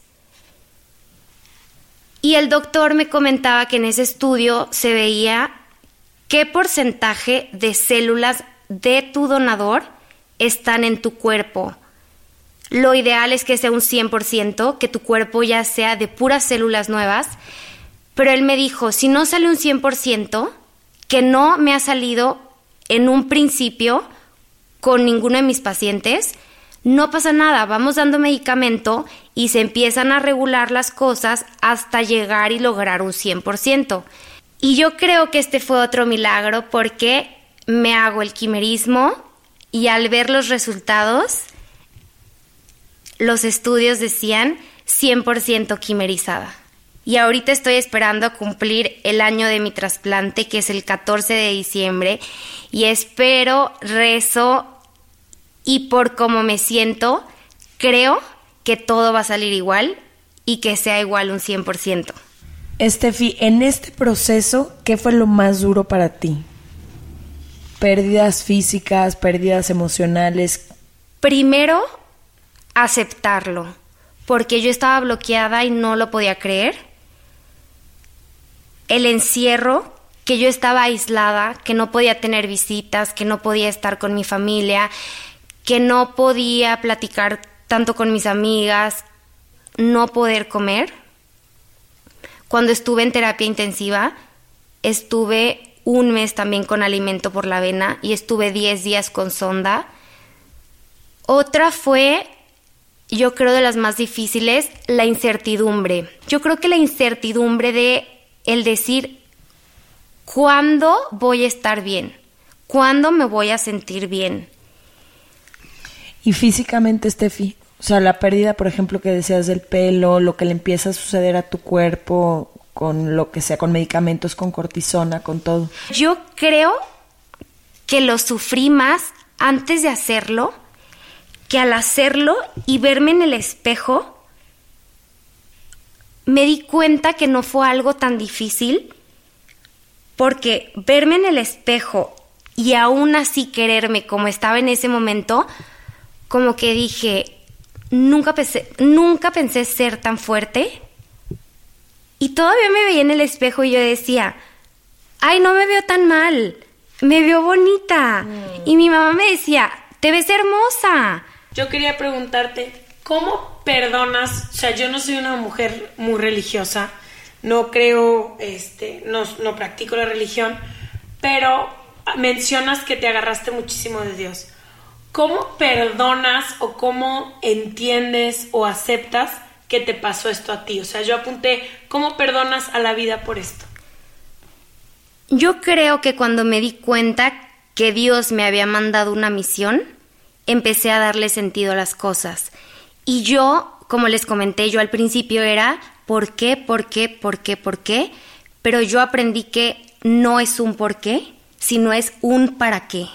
y el doctor me comentaba que en ese estudio se veía qué porcentaje de células de tu donador están en tu cuerpo. Lo ideal es que sea un 100%, que tu cuerpo ya sea de puras células nuevas, pero él me dijo, si no sale un 100%, que no me ha salido en un principio con ninguno de mis pacientes, no pasa nada, vamos dando medicamento y se empiezan a regular las cosas hasta llegar y lograr un 100%. Y yo creo que este fue otro milagro porque me hago el quimerismo y al ver los resultados, los estudios decían 100% quimerizada. Y ahorita estoy esperando a cumplir el año de mi trasplante, que es el 14 de diciembre, y espero, rezo, y por cómo me siento, creo que todo va a salir igual y que sea igual un 100%. Estefi, en este proceso, ¿qué fue lo más duro para ti? ¿Pérdidas físicas, pérdidas emocionales? Primero, aceptarlo, porque yo estaba bloqueada y no lo podía creer. El encierro, que yo estaba aislada, que no podía tener visitas, que no podía estar con mi familia, que no podía platicar tanto con mis amigas, no poder comer. Cuando estuve en terapia intensiva, estuve 1 mes también con alimento por la vena y estuve 10 días con sonda. Otra fue, yo creo de las más difíciles, la incertidumbre. Yo creo que la incertidumbre de el decir, ¿cuándo voy a estar bien? ¿Cuándo me voy a sentir bien? Y físicamente, Estefi, o sea, la pérdida, por ejemplo, que decías del pelo, lo que le empieza a suceder a tu cuerpo, con lo que sea, con medicamentos, con cortisona, con todo. Yo creo que lo sufrí más antes de hacerlo, que al hacerlo y verme en el espejo, me di cuenta que no fue algo tan difícil, porque verme en el espejo y aún así quererme como estaba en ese momento, como que dije, nunca pensé ser tan fuerte. Y todavía me veía en el espejo y yo decía, ay, no me veo tan mal, me veo bonita. Y mi mamá me decía, te ves hermosa. Yo quería preguntarte, ¿cómo perdonas? O sea, yo no soy una mujer muy religiosa, no creo, no practico la religión, pero mencionas que te agarraste muchísimo de Dios. ¿Cómo perdonas o cómo entiendes o aceptas que te pasó esto a ti? O sea, yo apunté, ¿cómo perdonas a la vida por esto? Yo creo que cuando me di cuenta que Dios me había mandado una misión, empecé a darle sentido a las cosas. Y yo, como les comenté, yo al principio era ¿por qué? Pero yo aprendí que no es un por qué, sino es un para qué.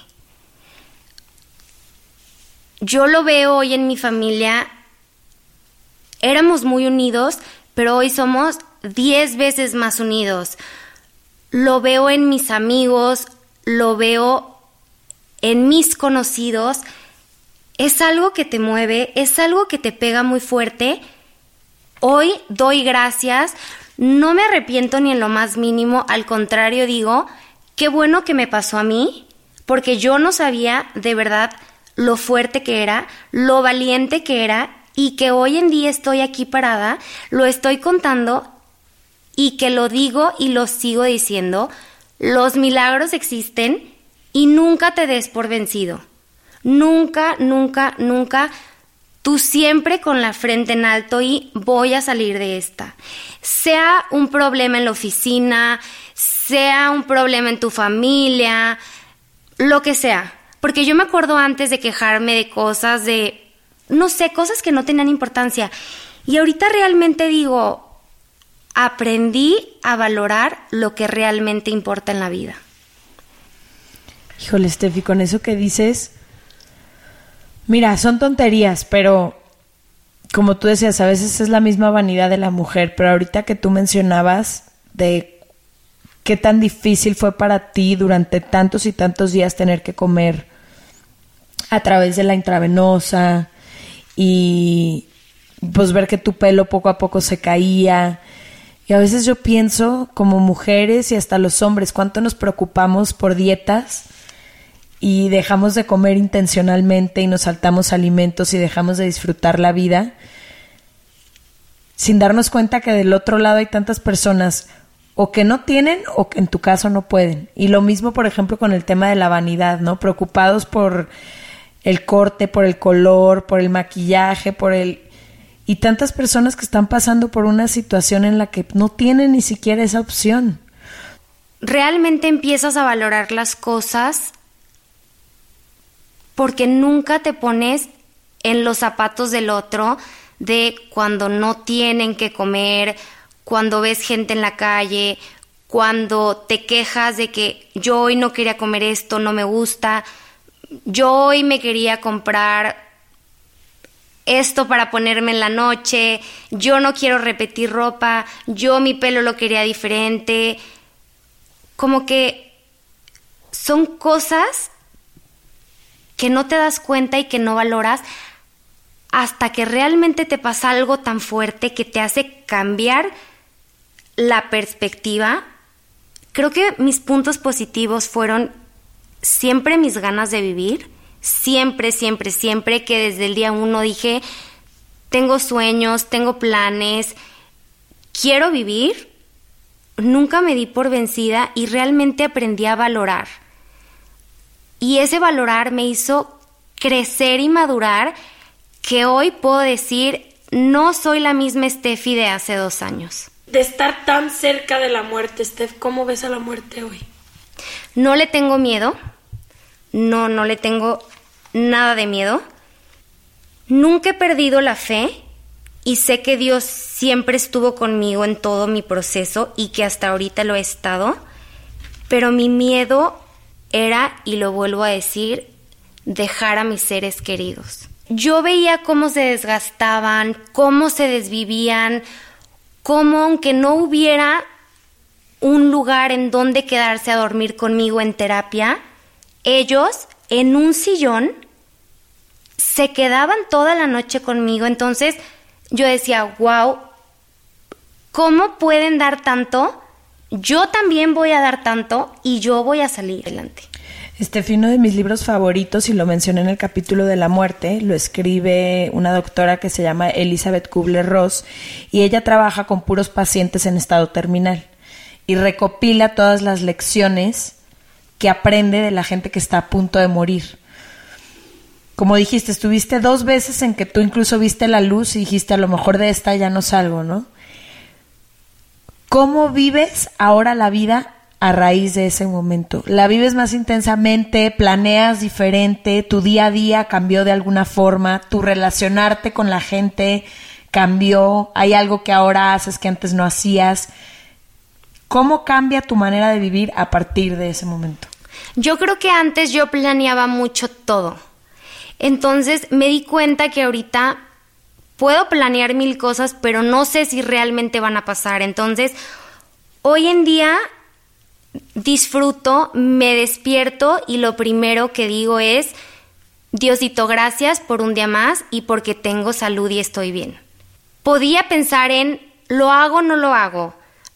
Yo lo veo hoy en mi familia, éramos muy unidos, pero hoy somos 10 veces más unidos. Lo veo en mis amigos, lo veo en mis conocidos. Es algo que te mueve, es algo que te pega muy fuerte. Hoy doy gracias, no me arrepiento ni en lo más mínimo, al contrario digo, qué bueno que me pasó a mí, porque yo no sabía de verdad lo fuerte que era, lo valiente que era, y que hoy en día estoy aquí parada, lo estoy contando y que lo digo y lo sigo diciendo. Los milagros existen y nunca te des por vencido. Nunca, nunca, nunca. Tú siempre con la frente en alto y voy a salir de esta. Sea un problema en la oficina, sea un problema en tu familia, lo que sea. Porque yo me acuerdo antes de quejarme de cosas, no sé, cosas que no tenían importancia. Y ahorita realmente digo, aprendí a valorar lo que realmente importa en la vida. Híjole, Steffi, con eso que dices, mira, son tonterías, pero como tú decías, a veces es la misma vanidad de la mujer, pero ahorita que tú mencionabas de qué tan difícil fue para ti durante tantos y tantos días tener que comer a través de la intravenosa y pues ver que tu pelo poco a poco se caía. Y a veces yo pienso, como mujeres y hasta los hombres, cuánto nos preocupamos por dietas y dejamos de comer intencionalmente y nos saltamos alimentos y dejamos de disfrutar la vida sin darnos cuenta que del otro lado hay tantas personas o que no tienen o que en tu caso no pueden. Y lo mismo, por ejemplo, con el tema de la vanidad, ¿no? Preocupados por el corte, por el color, por el maquillaje, y tantas personas que están pasando por una situación en la que no tienen ni siquiera esa opción. Realmente empiezas a valorar las cosas porque nunca te pones en los zapatos del otro, de cuando no tienen que comer, cuando ves gente en la calle, cuando te quejas de que yo hoy no quería comer esto, no me gusta, yo hoy me quería comprar esto para ponerme en la noche, yo no quiero repetir ropa, yo mi pelo lo quería diferente. Como que son cosas que no te das cuenta y que no valoras hasta que realmente te pasa algo tan fuerte que te hace cambiar la perspectiva. Creo que mis puntos positivos fueron siempre mis ganas de vivir, siempre, siempre, siempre, que desde el día 1 dije, tengo sueños, tengo planes, quiero vivir. Nunca me di por vencida y realmente aprendí a valorar. Y ese valorar me hizo crecer y madurar, que hoy puedo decir, no soy la misma Steffi de hace 2 años. De estar tan cerca de la muerte, Steph, ¿cómo ves a la muerte hoy? No le tengo miedo, no le tengo nada de miedo. Nunca he perdido la fe y sé que Dios siempre estuvo conmigo en todo mi proceso y que hasta ahorita lo he estado, pero mi miedo era, y lo vuelvo a decir, dejar a mis seres queridos. Yo veía cómo se desgastaban, cómo se desvivían, cómo aunque no hubiera un lugar en donde quedarse a dormir conmigo en terapia, ellos en un sillón se quedaban toda la noche conmigo. Entonces yo decía, wow, ¿cómo pueden dar tanto? Yo también voy a dar tanto y yo voy a salir adelante. Steffi, uno de mis libros favoritos, y lo mencioné en el capítulo de la muerte, lo escribe una doctora que se llama Elizabeth Kubler-Ross, y ella trabaja con puros pacientes en estado terminal y recopila todas las lecciones que aprende de la gente que está a punto de morir. Como dijiste, estuviste 2 veces en que tú incluso viste la luz y dijiste, a lo mejor de esta ya no salgo, ¿no? ¿Cómo vives ahora la vida a raíz de ese momento? ¿La vives más intensamente? ¿Planeas diferente? ¿Tu día a día cambió de alguna forma? ¿Tu relacionarte con la gente cambió? ¿Hay algo que ahora haces que antes no hacías? ¿Cómo cambia tu manera de vivir a partir de ese momento? Yo creo que antes yo planeaba mucho todo. Entonces me di cuenta que ahorita puedo planear 1000 cosas, pero no sé si realmente van a pasar. Entonces, hoy en día disfruto, me despierto y lo primero que digo es, Diosito, gracias por un día más y porque tengo salud y estoy bien. Podía pensar en, ¿lo hago o no lo hago?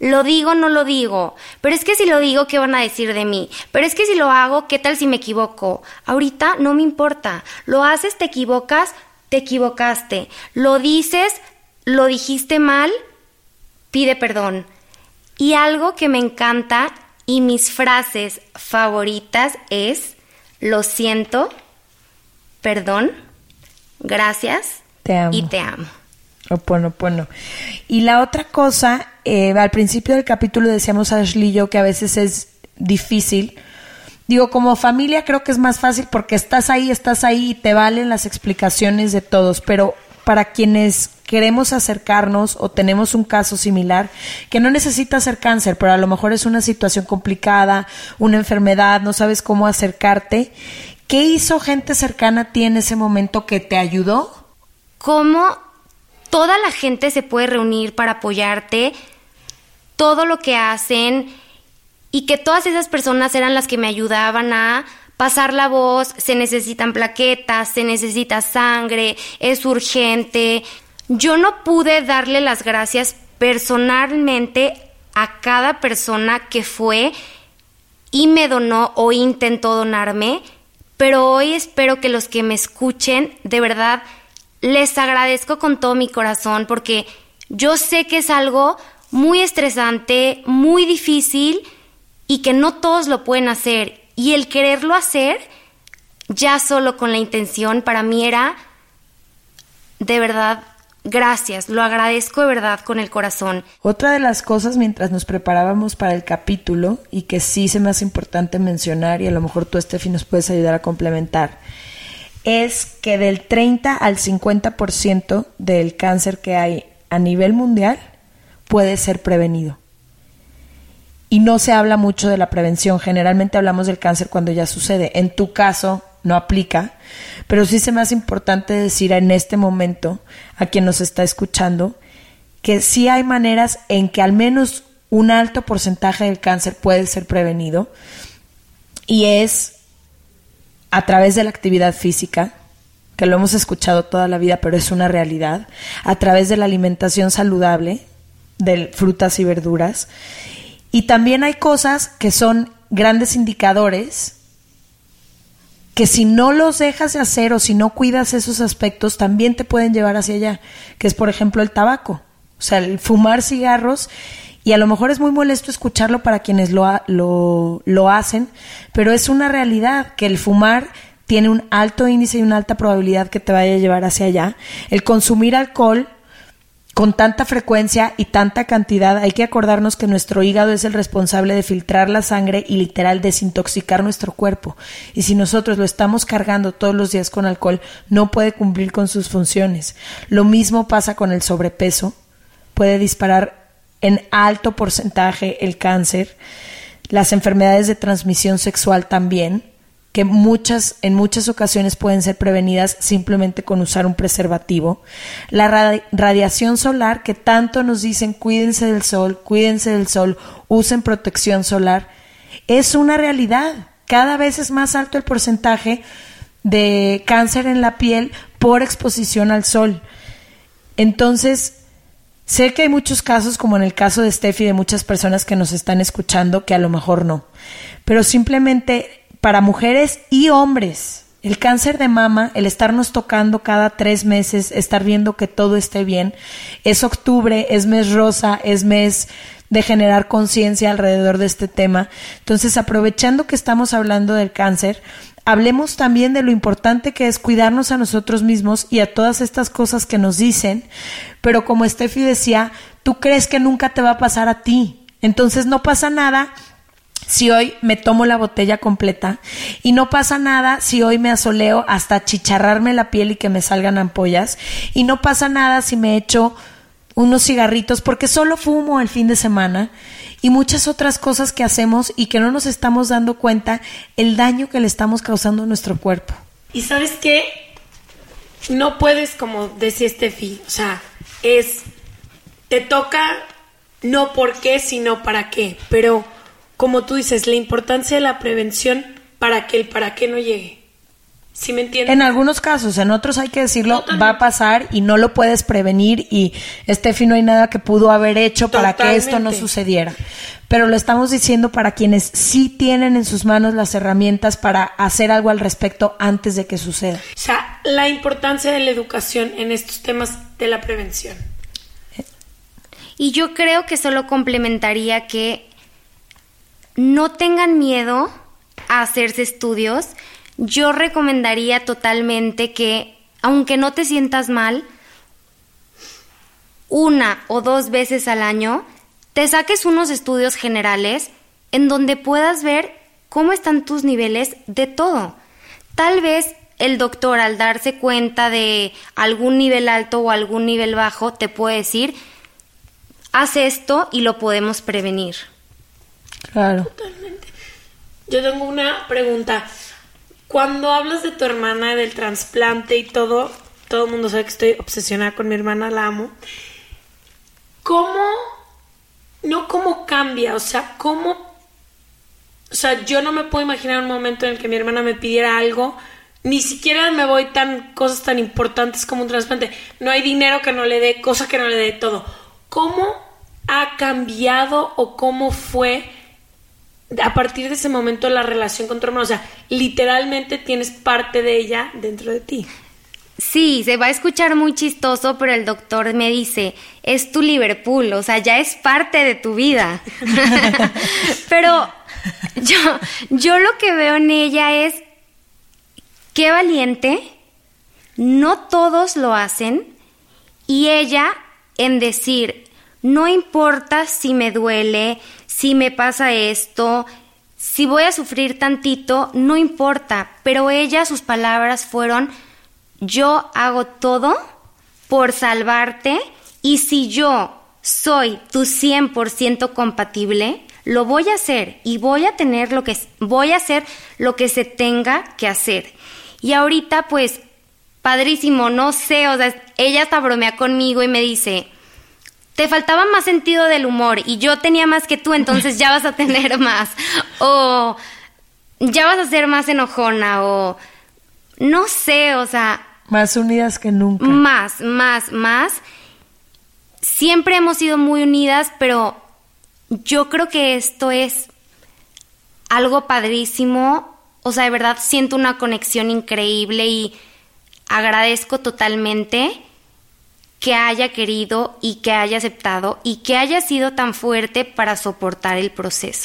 ¿Lo digo o no lo digo? Pero es que si lo digo, ¿qué van a decir de mí? Pero es que si lo hago, ¿qué tal si me equivoco? Ahorita no me importa. Lo haces, te equivocas, te equivocaste. Lo dices, lo dijiste mal, pide perdón. Y algo que me encanta y mis frases favoritas es: lo siento, perdón, gracias te amo. y te amo. Oponopono. Y la otra cosa, al principio del capítulo decíamos Ashley y yo que a veces es difícil. Digo, como familia creo que es más fácil porque estás ahí y te valen las explicaciones de todos, pero para quienes queremos acercarnos o tenemos un caso similar, que no necesita ser cáncer, pero a lo mejor es una situación complicada, una enfermedad, no sabes cómo acercarte, ¿qué hizo gente cercana a ti en ese momento que te ayudó? ¿Cómo toda la gente se puede reunir para apoyarte? Todo lo que hacen, y que todas esas personas eran las que me ayudaban a pasar la voz. Se necesitan plaquetas, se necesita sangre, es urgente. Yo no pude darle las gracias personalmente a cada persona que fue y me donó o intentó donarme, pero hoy espero que los que me escuchen, de verdad, les agradezco con todo mi corazón, porque yo sé que es algo muy estresante, muy difícil, y que no todos lo pueden hacer. Y el quererlo hacer, ya solo con la intención, para mí era, de verdad, gracias. Lo agradezco de verdad con el corazón. Otra de las cosas mientras nos preparábamos para el capítulo, y que sí se me hace importante mencionar, y a lo mejor tú, Steffi, nos puedes ayudar a complementar, es que del 30 al 50% del cáncer que hay a nivel mundial puede ser prevenido. Y no se habla mucho de la prevención. Generalmente hablamos del cáncer cuando ya sucede. En tu caso no aplica, pero sí se me hace importante decir en este momento a quien nos está escuchando que sí hay maneras en que al menos un alto porcentaje del cáncer puede ser prevenido, y es a través de la actividad física, que lo hemos escuchado toda la vida, pero es una realidad, a través de la alimentación saludable, de frutas y verduras. Y también hay cosas que son grandes indicadores que si no los dejas de hacer o si no cuidas esos aspectos también te pueden llevar hacia allá, que es por ejemplo el tabaco, o sea, el fumar cigarros, y a lo mejor es muy molesto escucharlo para quienes lo hacen, pero es una realidad que el fumar tiene un alto índice y una alta probabilidad que te vaya a llevar hacia allá. El consumir alcohol con tanta frecuencia y tanta cantidad, hay que acordarnos que nuestro hígado es el responsable de filtrar la sangre y literal desintoxicar nuestro cuerpo. Y si nosotros lo estamos cargando todos los días con alcohol, no puede cumplir con sus funciones. Lo mismo pasa con el sobrepeso. Puede disparar en alto porcentaje el cáncer. Las enfermedades de transmisión sexual también, que en muchas ocasiones pueden ser prevenidas simplemente con usar un preservativo. La radiación solar, que tanto nos dicen cuídense del sol, usen protección solar, es una realidad. Cada vez es más alto el porcentaje de cáncer en la piel por exposición al sol. Entonces, sé que hay muchos casos, como en el caso de Steffi, de muchas personas que nos están escuchando, que a lo mejor no, pero simplemente para mujeres y hombres, el cáncer de mama, el estarnos tocando cada 3 meses, estar viendo que todo esté bien, es octubre, es mes rosa, es mes de generar conciencia alrededor de este tema. Entonces, aprovechando que estamos hablando del cáncer, hablemos también de lo importante que es cuidarnos a nosotros mismos y a todas estas cosas que nos dicen, pero como Steffi decía, tú crees que nunca te va a pasar a ti, entonces no pasa nada si hoy me tomo la botella completa, y no pasa nada si hoy me asoleo hasta achicharrarme la piel y que me salgan ampollas, y no pasa nada si me echo unos cigarritos porque solo fumo el fin de semana, y muchas otras cosas que hacemos y que no nos estamos dando cuenta el daño que le estamos causando a nuestro cuerpo. Y ¿sabes qué? No puedes, como decía Steffi, o sea, te toca no por qué, sino para qué, pero como tú dices, la importancia de la prevención para que el para qué no llegue. ¿Sí me entiendes? En algunos casos, en otros hay que decirlo, Totalmente. va a pasar y no lo puedes prevenir y Steffi no hay nada que pudo haber hecho para que esto no sucediera. Pero lo estamos diciendo para quienes sí tienen en sus manos las herramientas para hacer algo al respecto antes de que suceda. O sea, la importancia de la educación en estos temas de la prevención. Y yo creo que solo complementaría que no tengan miedo a hacerse estudios. Yo recomendaría totalmente que, aunque no te sientas mal, 1 o 2 veces al año te saques unos estudios generales en donde puedas ver cómo están tus niveles de todo. Tal vez el doctor, al darse cuenta de algún nivel alto o algún nivel bajo, te puede decir, haz esto y lo podemos prevenir. Claro. Totalmente. Yo tengo una pregunta. Cuando hablas de tu hermana, del trasplante y todo el mundo sabe que estoy obsesionada con mi hermana, la amo. ¿Cómo cambia? O sea, yo no me puedo imaginar un momento en el que mi hermana me pidiera algo, ni siquiera me voy cosas tan importantes como un trasplante. No hay dinero que no le dé, cosa que no le dé, todo. ¿Cómo ha cambiado o cómo fue a partir de ese momento la relación con tu hermano? O sea, literalmente tienes parte de ella dentro de ti. Sí, se va a escuchar muy chistoso, pero el doctor me dice, es tu Liverpool, o sea, ya es parte de tu vida. Pero yo lo que veo en ella es, qué valiente, no todos lo hacen, y ella en decir, no importa si me duele, si me pasa esto, si voy a sufrir tantito, no importa, pero ella, sus palabras fueron, yo hago todo por salvarte y si yo soy tu 100% compatible, lo voy a hacer y voy a hacer lo que se tenga que hacer. Y ahorita pues, padrísimo, no sé, o sea, ella hasta bromea conmigo y me dice, te faltaba más sentido del humor y yo tenía más que tú, entonces ya vas a tener más. O ya vas a ser más enojona o no sé, o sea... Más unidas que nunca. Más. Siempre hemos sido muy unidas, pero yo creo que esto es algo padrísimo. O sea, de verdad siento una conexión increíble y agradezco totalmente que haya querido y que haya aceptado y que haya sido tan fuerte para soportar el proceso.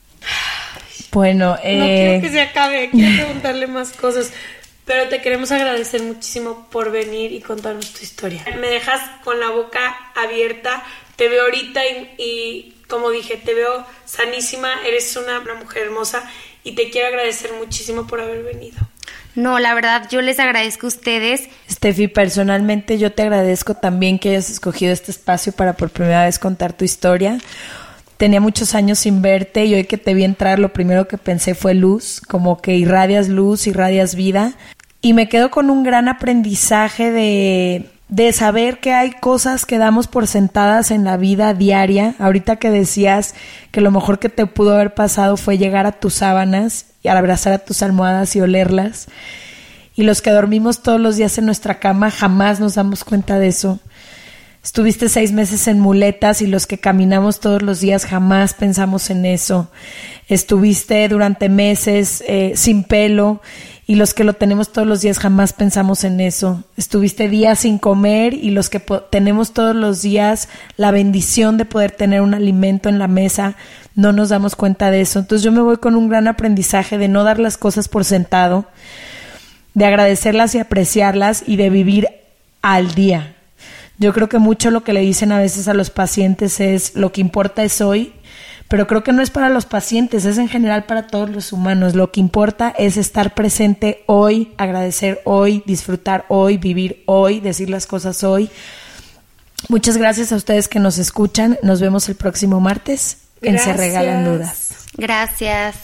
Bueno, No quiero que se acabe, quiero preguntarle más cosas, pero te queremos agradecer muchísimo por venir y contarnos tu historia. Me dejas con la boca abierta, te veo ahorita y como dije, te veo sanísima, eres una mujer hermosa y te quiero agradecer muchísimo por haber venido. No, la verdad, yo les agradezco a ustedes. Steffi, personalmente yo te agradezco también que hayas escogido este espacio para por primera vez contar tu historia. Tenía muchos años sin verte y hoy que te vi entrar lo primero que pensé fue luz, como que irradias luz, irradias vida. Y me quedo con un gran aprendizaje de saber que hay cosas que damos por sentadas en la vida diaria. Ahorita que decías que lo mejor que te pudo haber pasado fue llegar a tus sábanas y abrazar a tus almohadas y olerlas. Y los que dormimos todos los días en nuestra cama jamás nos damos cuenta de eso. Estuviste 6 meses en muletas y los que caminamos todos los días jamás pensamos en eso. Estuviste durante meses sin pelo y los que lo tenemos todos los días jamás pensamos en eso. Estuviste días sin comer y los que tenemos todos los días la bendición de poder tener un alimento en la mesa, no nos damos cuenta de eso. Entonces yo me voy con un gran aprendizaje de no dar las cosas por sentado, de agradecerlas y apreciarlas y de vivir al día. Yo creo que mucho lo que le dicen a veces a los pacientes es lo que importa es hoy, pero creo que no es para los pacientes, es en general para todos los humanos. Lo que importa es estar presente hoy, agradecer hoy, disfrutar hoy, vivir hoy, decir las cosas hoy. Muchas gracias a ustedes que nos escuchan. Nos vemos el próximo martes en Se Regalan Dudas. Gracias.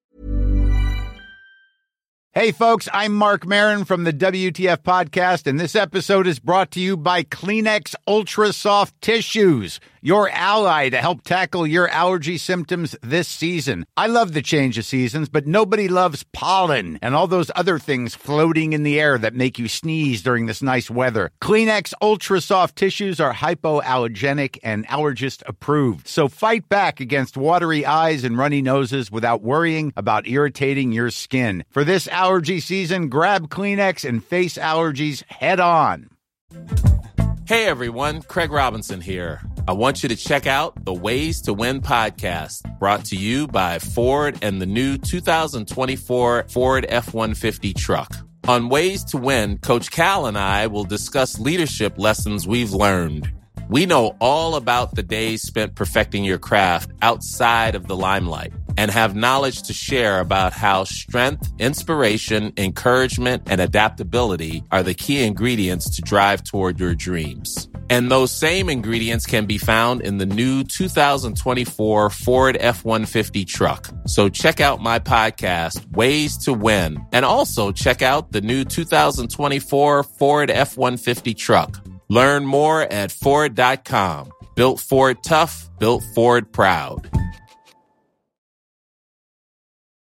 Hey, folks, I'm Mark Maron from the WTF Podcast, and this episode is brought to you by Kleenex Ultra Soft Tissues, your ally to help tackle your allergy symptoms this season. I love the change of seasons, but nobody loves pollen and all those other things floating in the air that make you sneeze during this nice weather. Kleenex Ultra Soft Tissues are hypoallergenic and allergist approved. So fight back against watery eyes and runny noses without worrying about irritating your skin. For this allergy season, grab Kleenex and face allergies head on. Hey everyone, Craig Robinson here. I want you to check out the Ways to Win podcast, brought to you by Ford and the new 2024 Ford F-150 truck. On Ways to Win, Coach Cal and I will discuss leadership lessons we've learned. We know all about the days spent perfecting your craft outside of the limelight and have knowledge to share about how strength, inspiration, encouragement, and adaptability are the key ingredients to drive toward your dreams. And those same ingredients can be found in the new 2024 Ford F-150 truck. So check out my podcast, Ways to Win, and also check out the new 2024 Ford F-150 truck. Learn more at Ford.com. Built Ford tough, built Ford proud.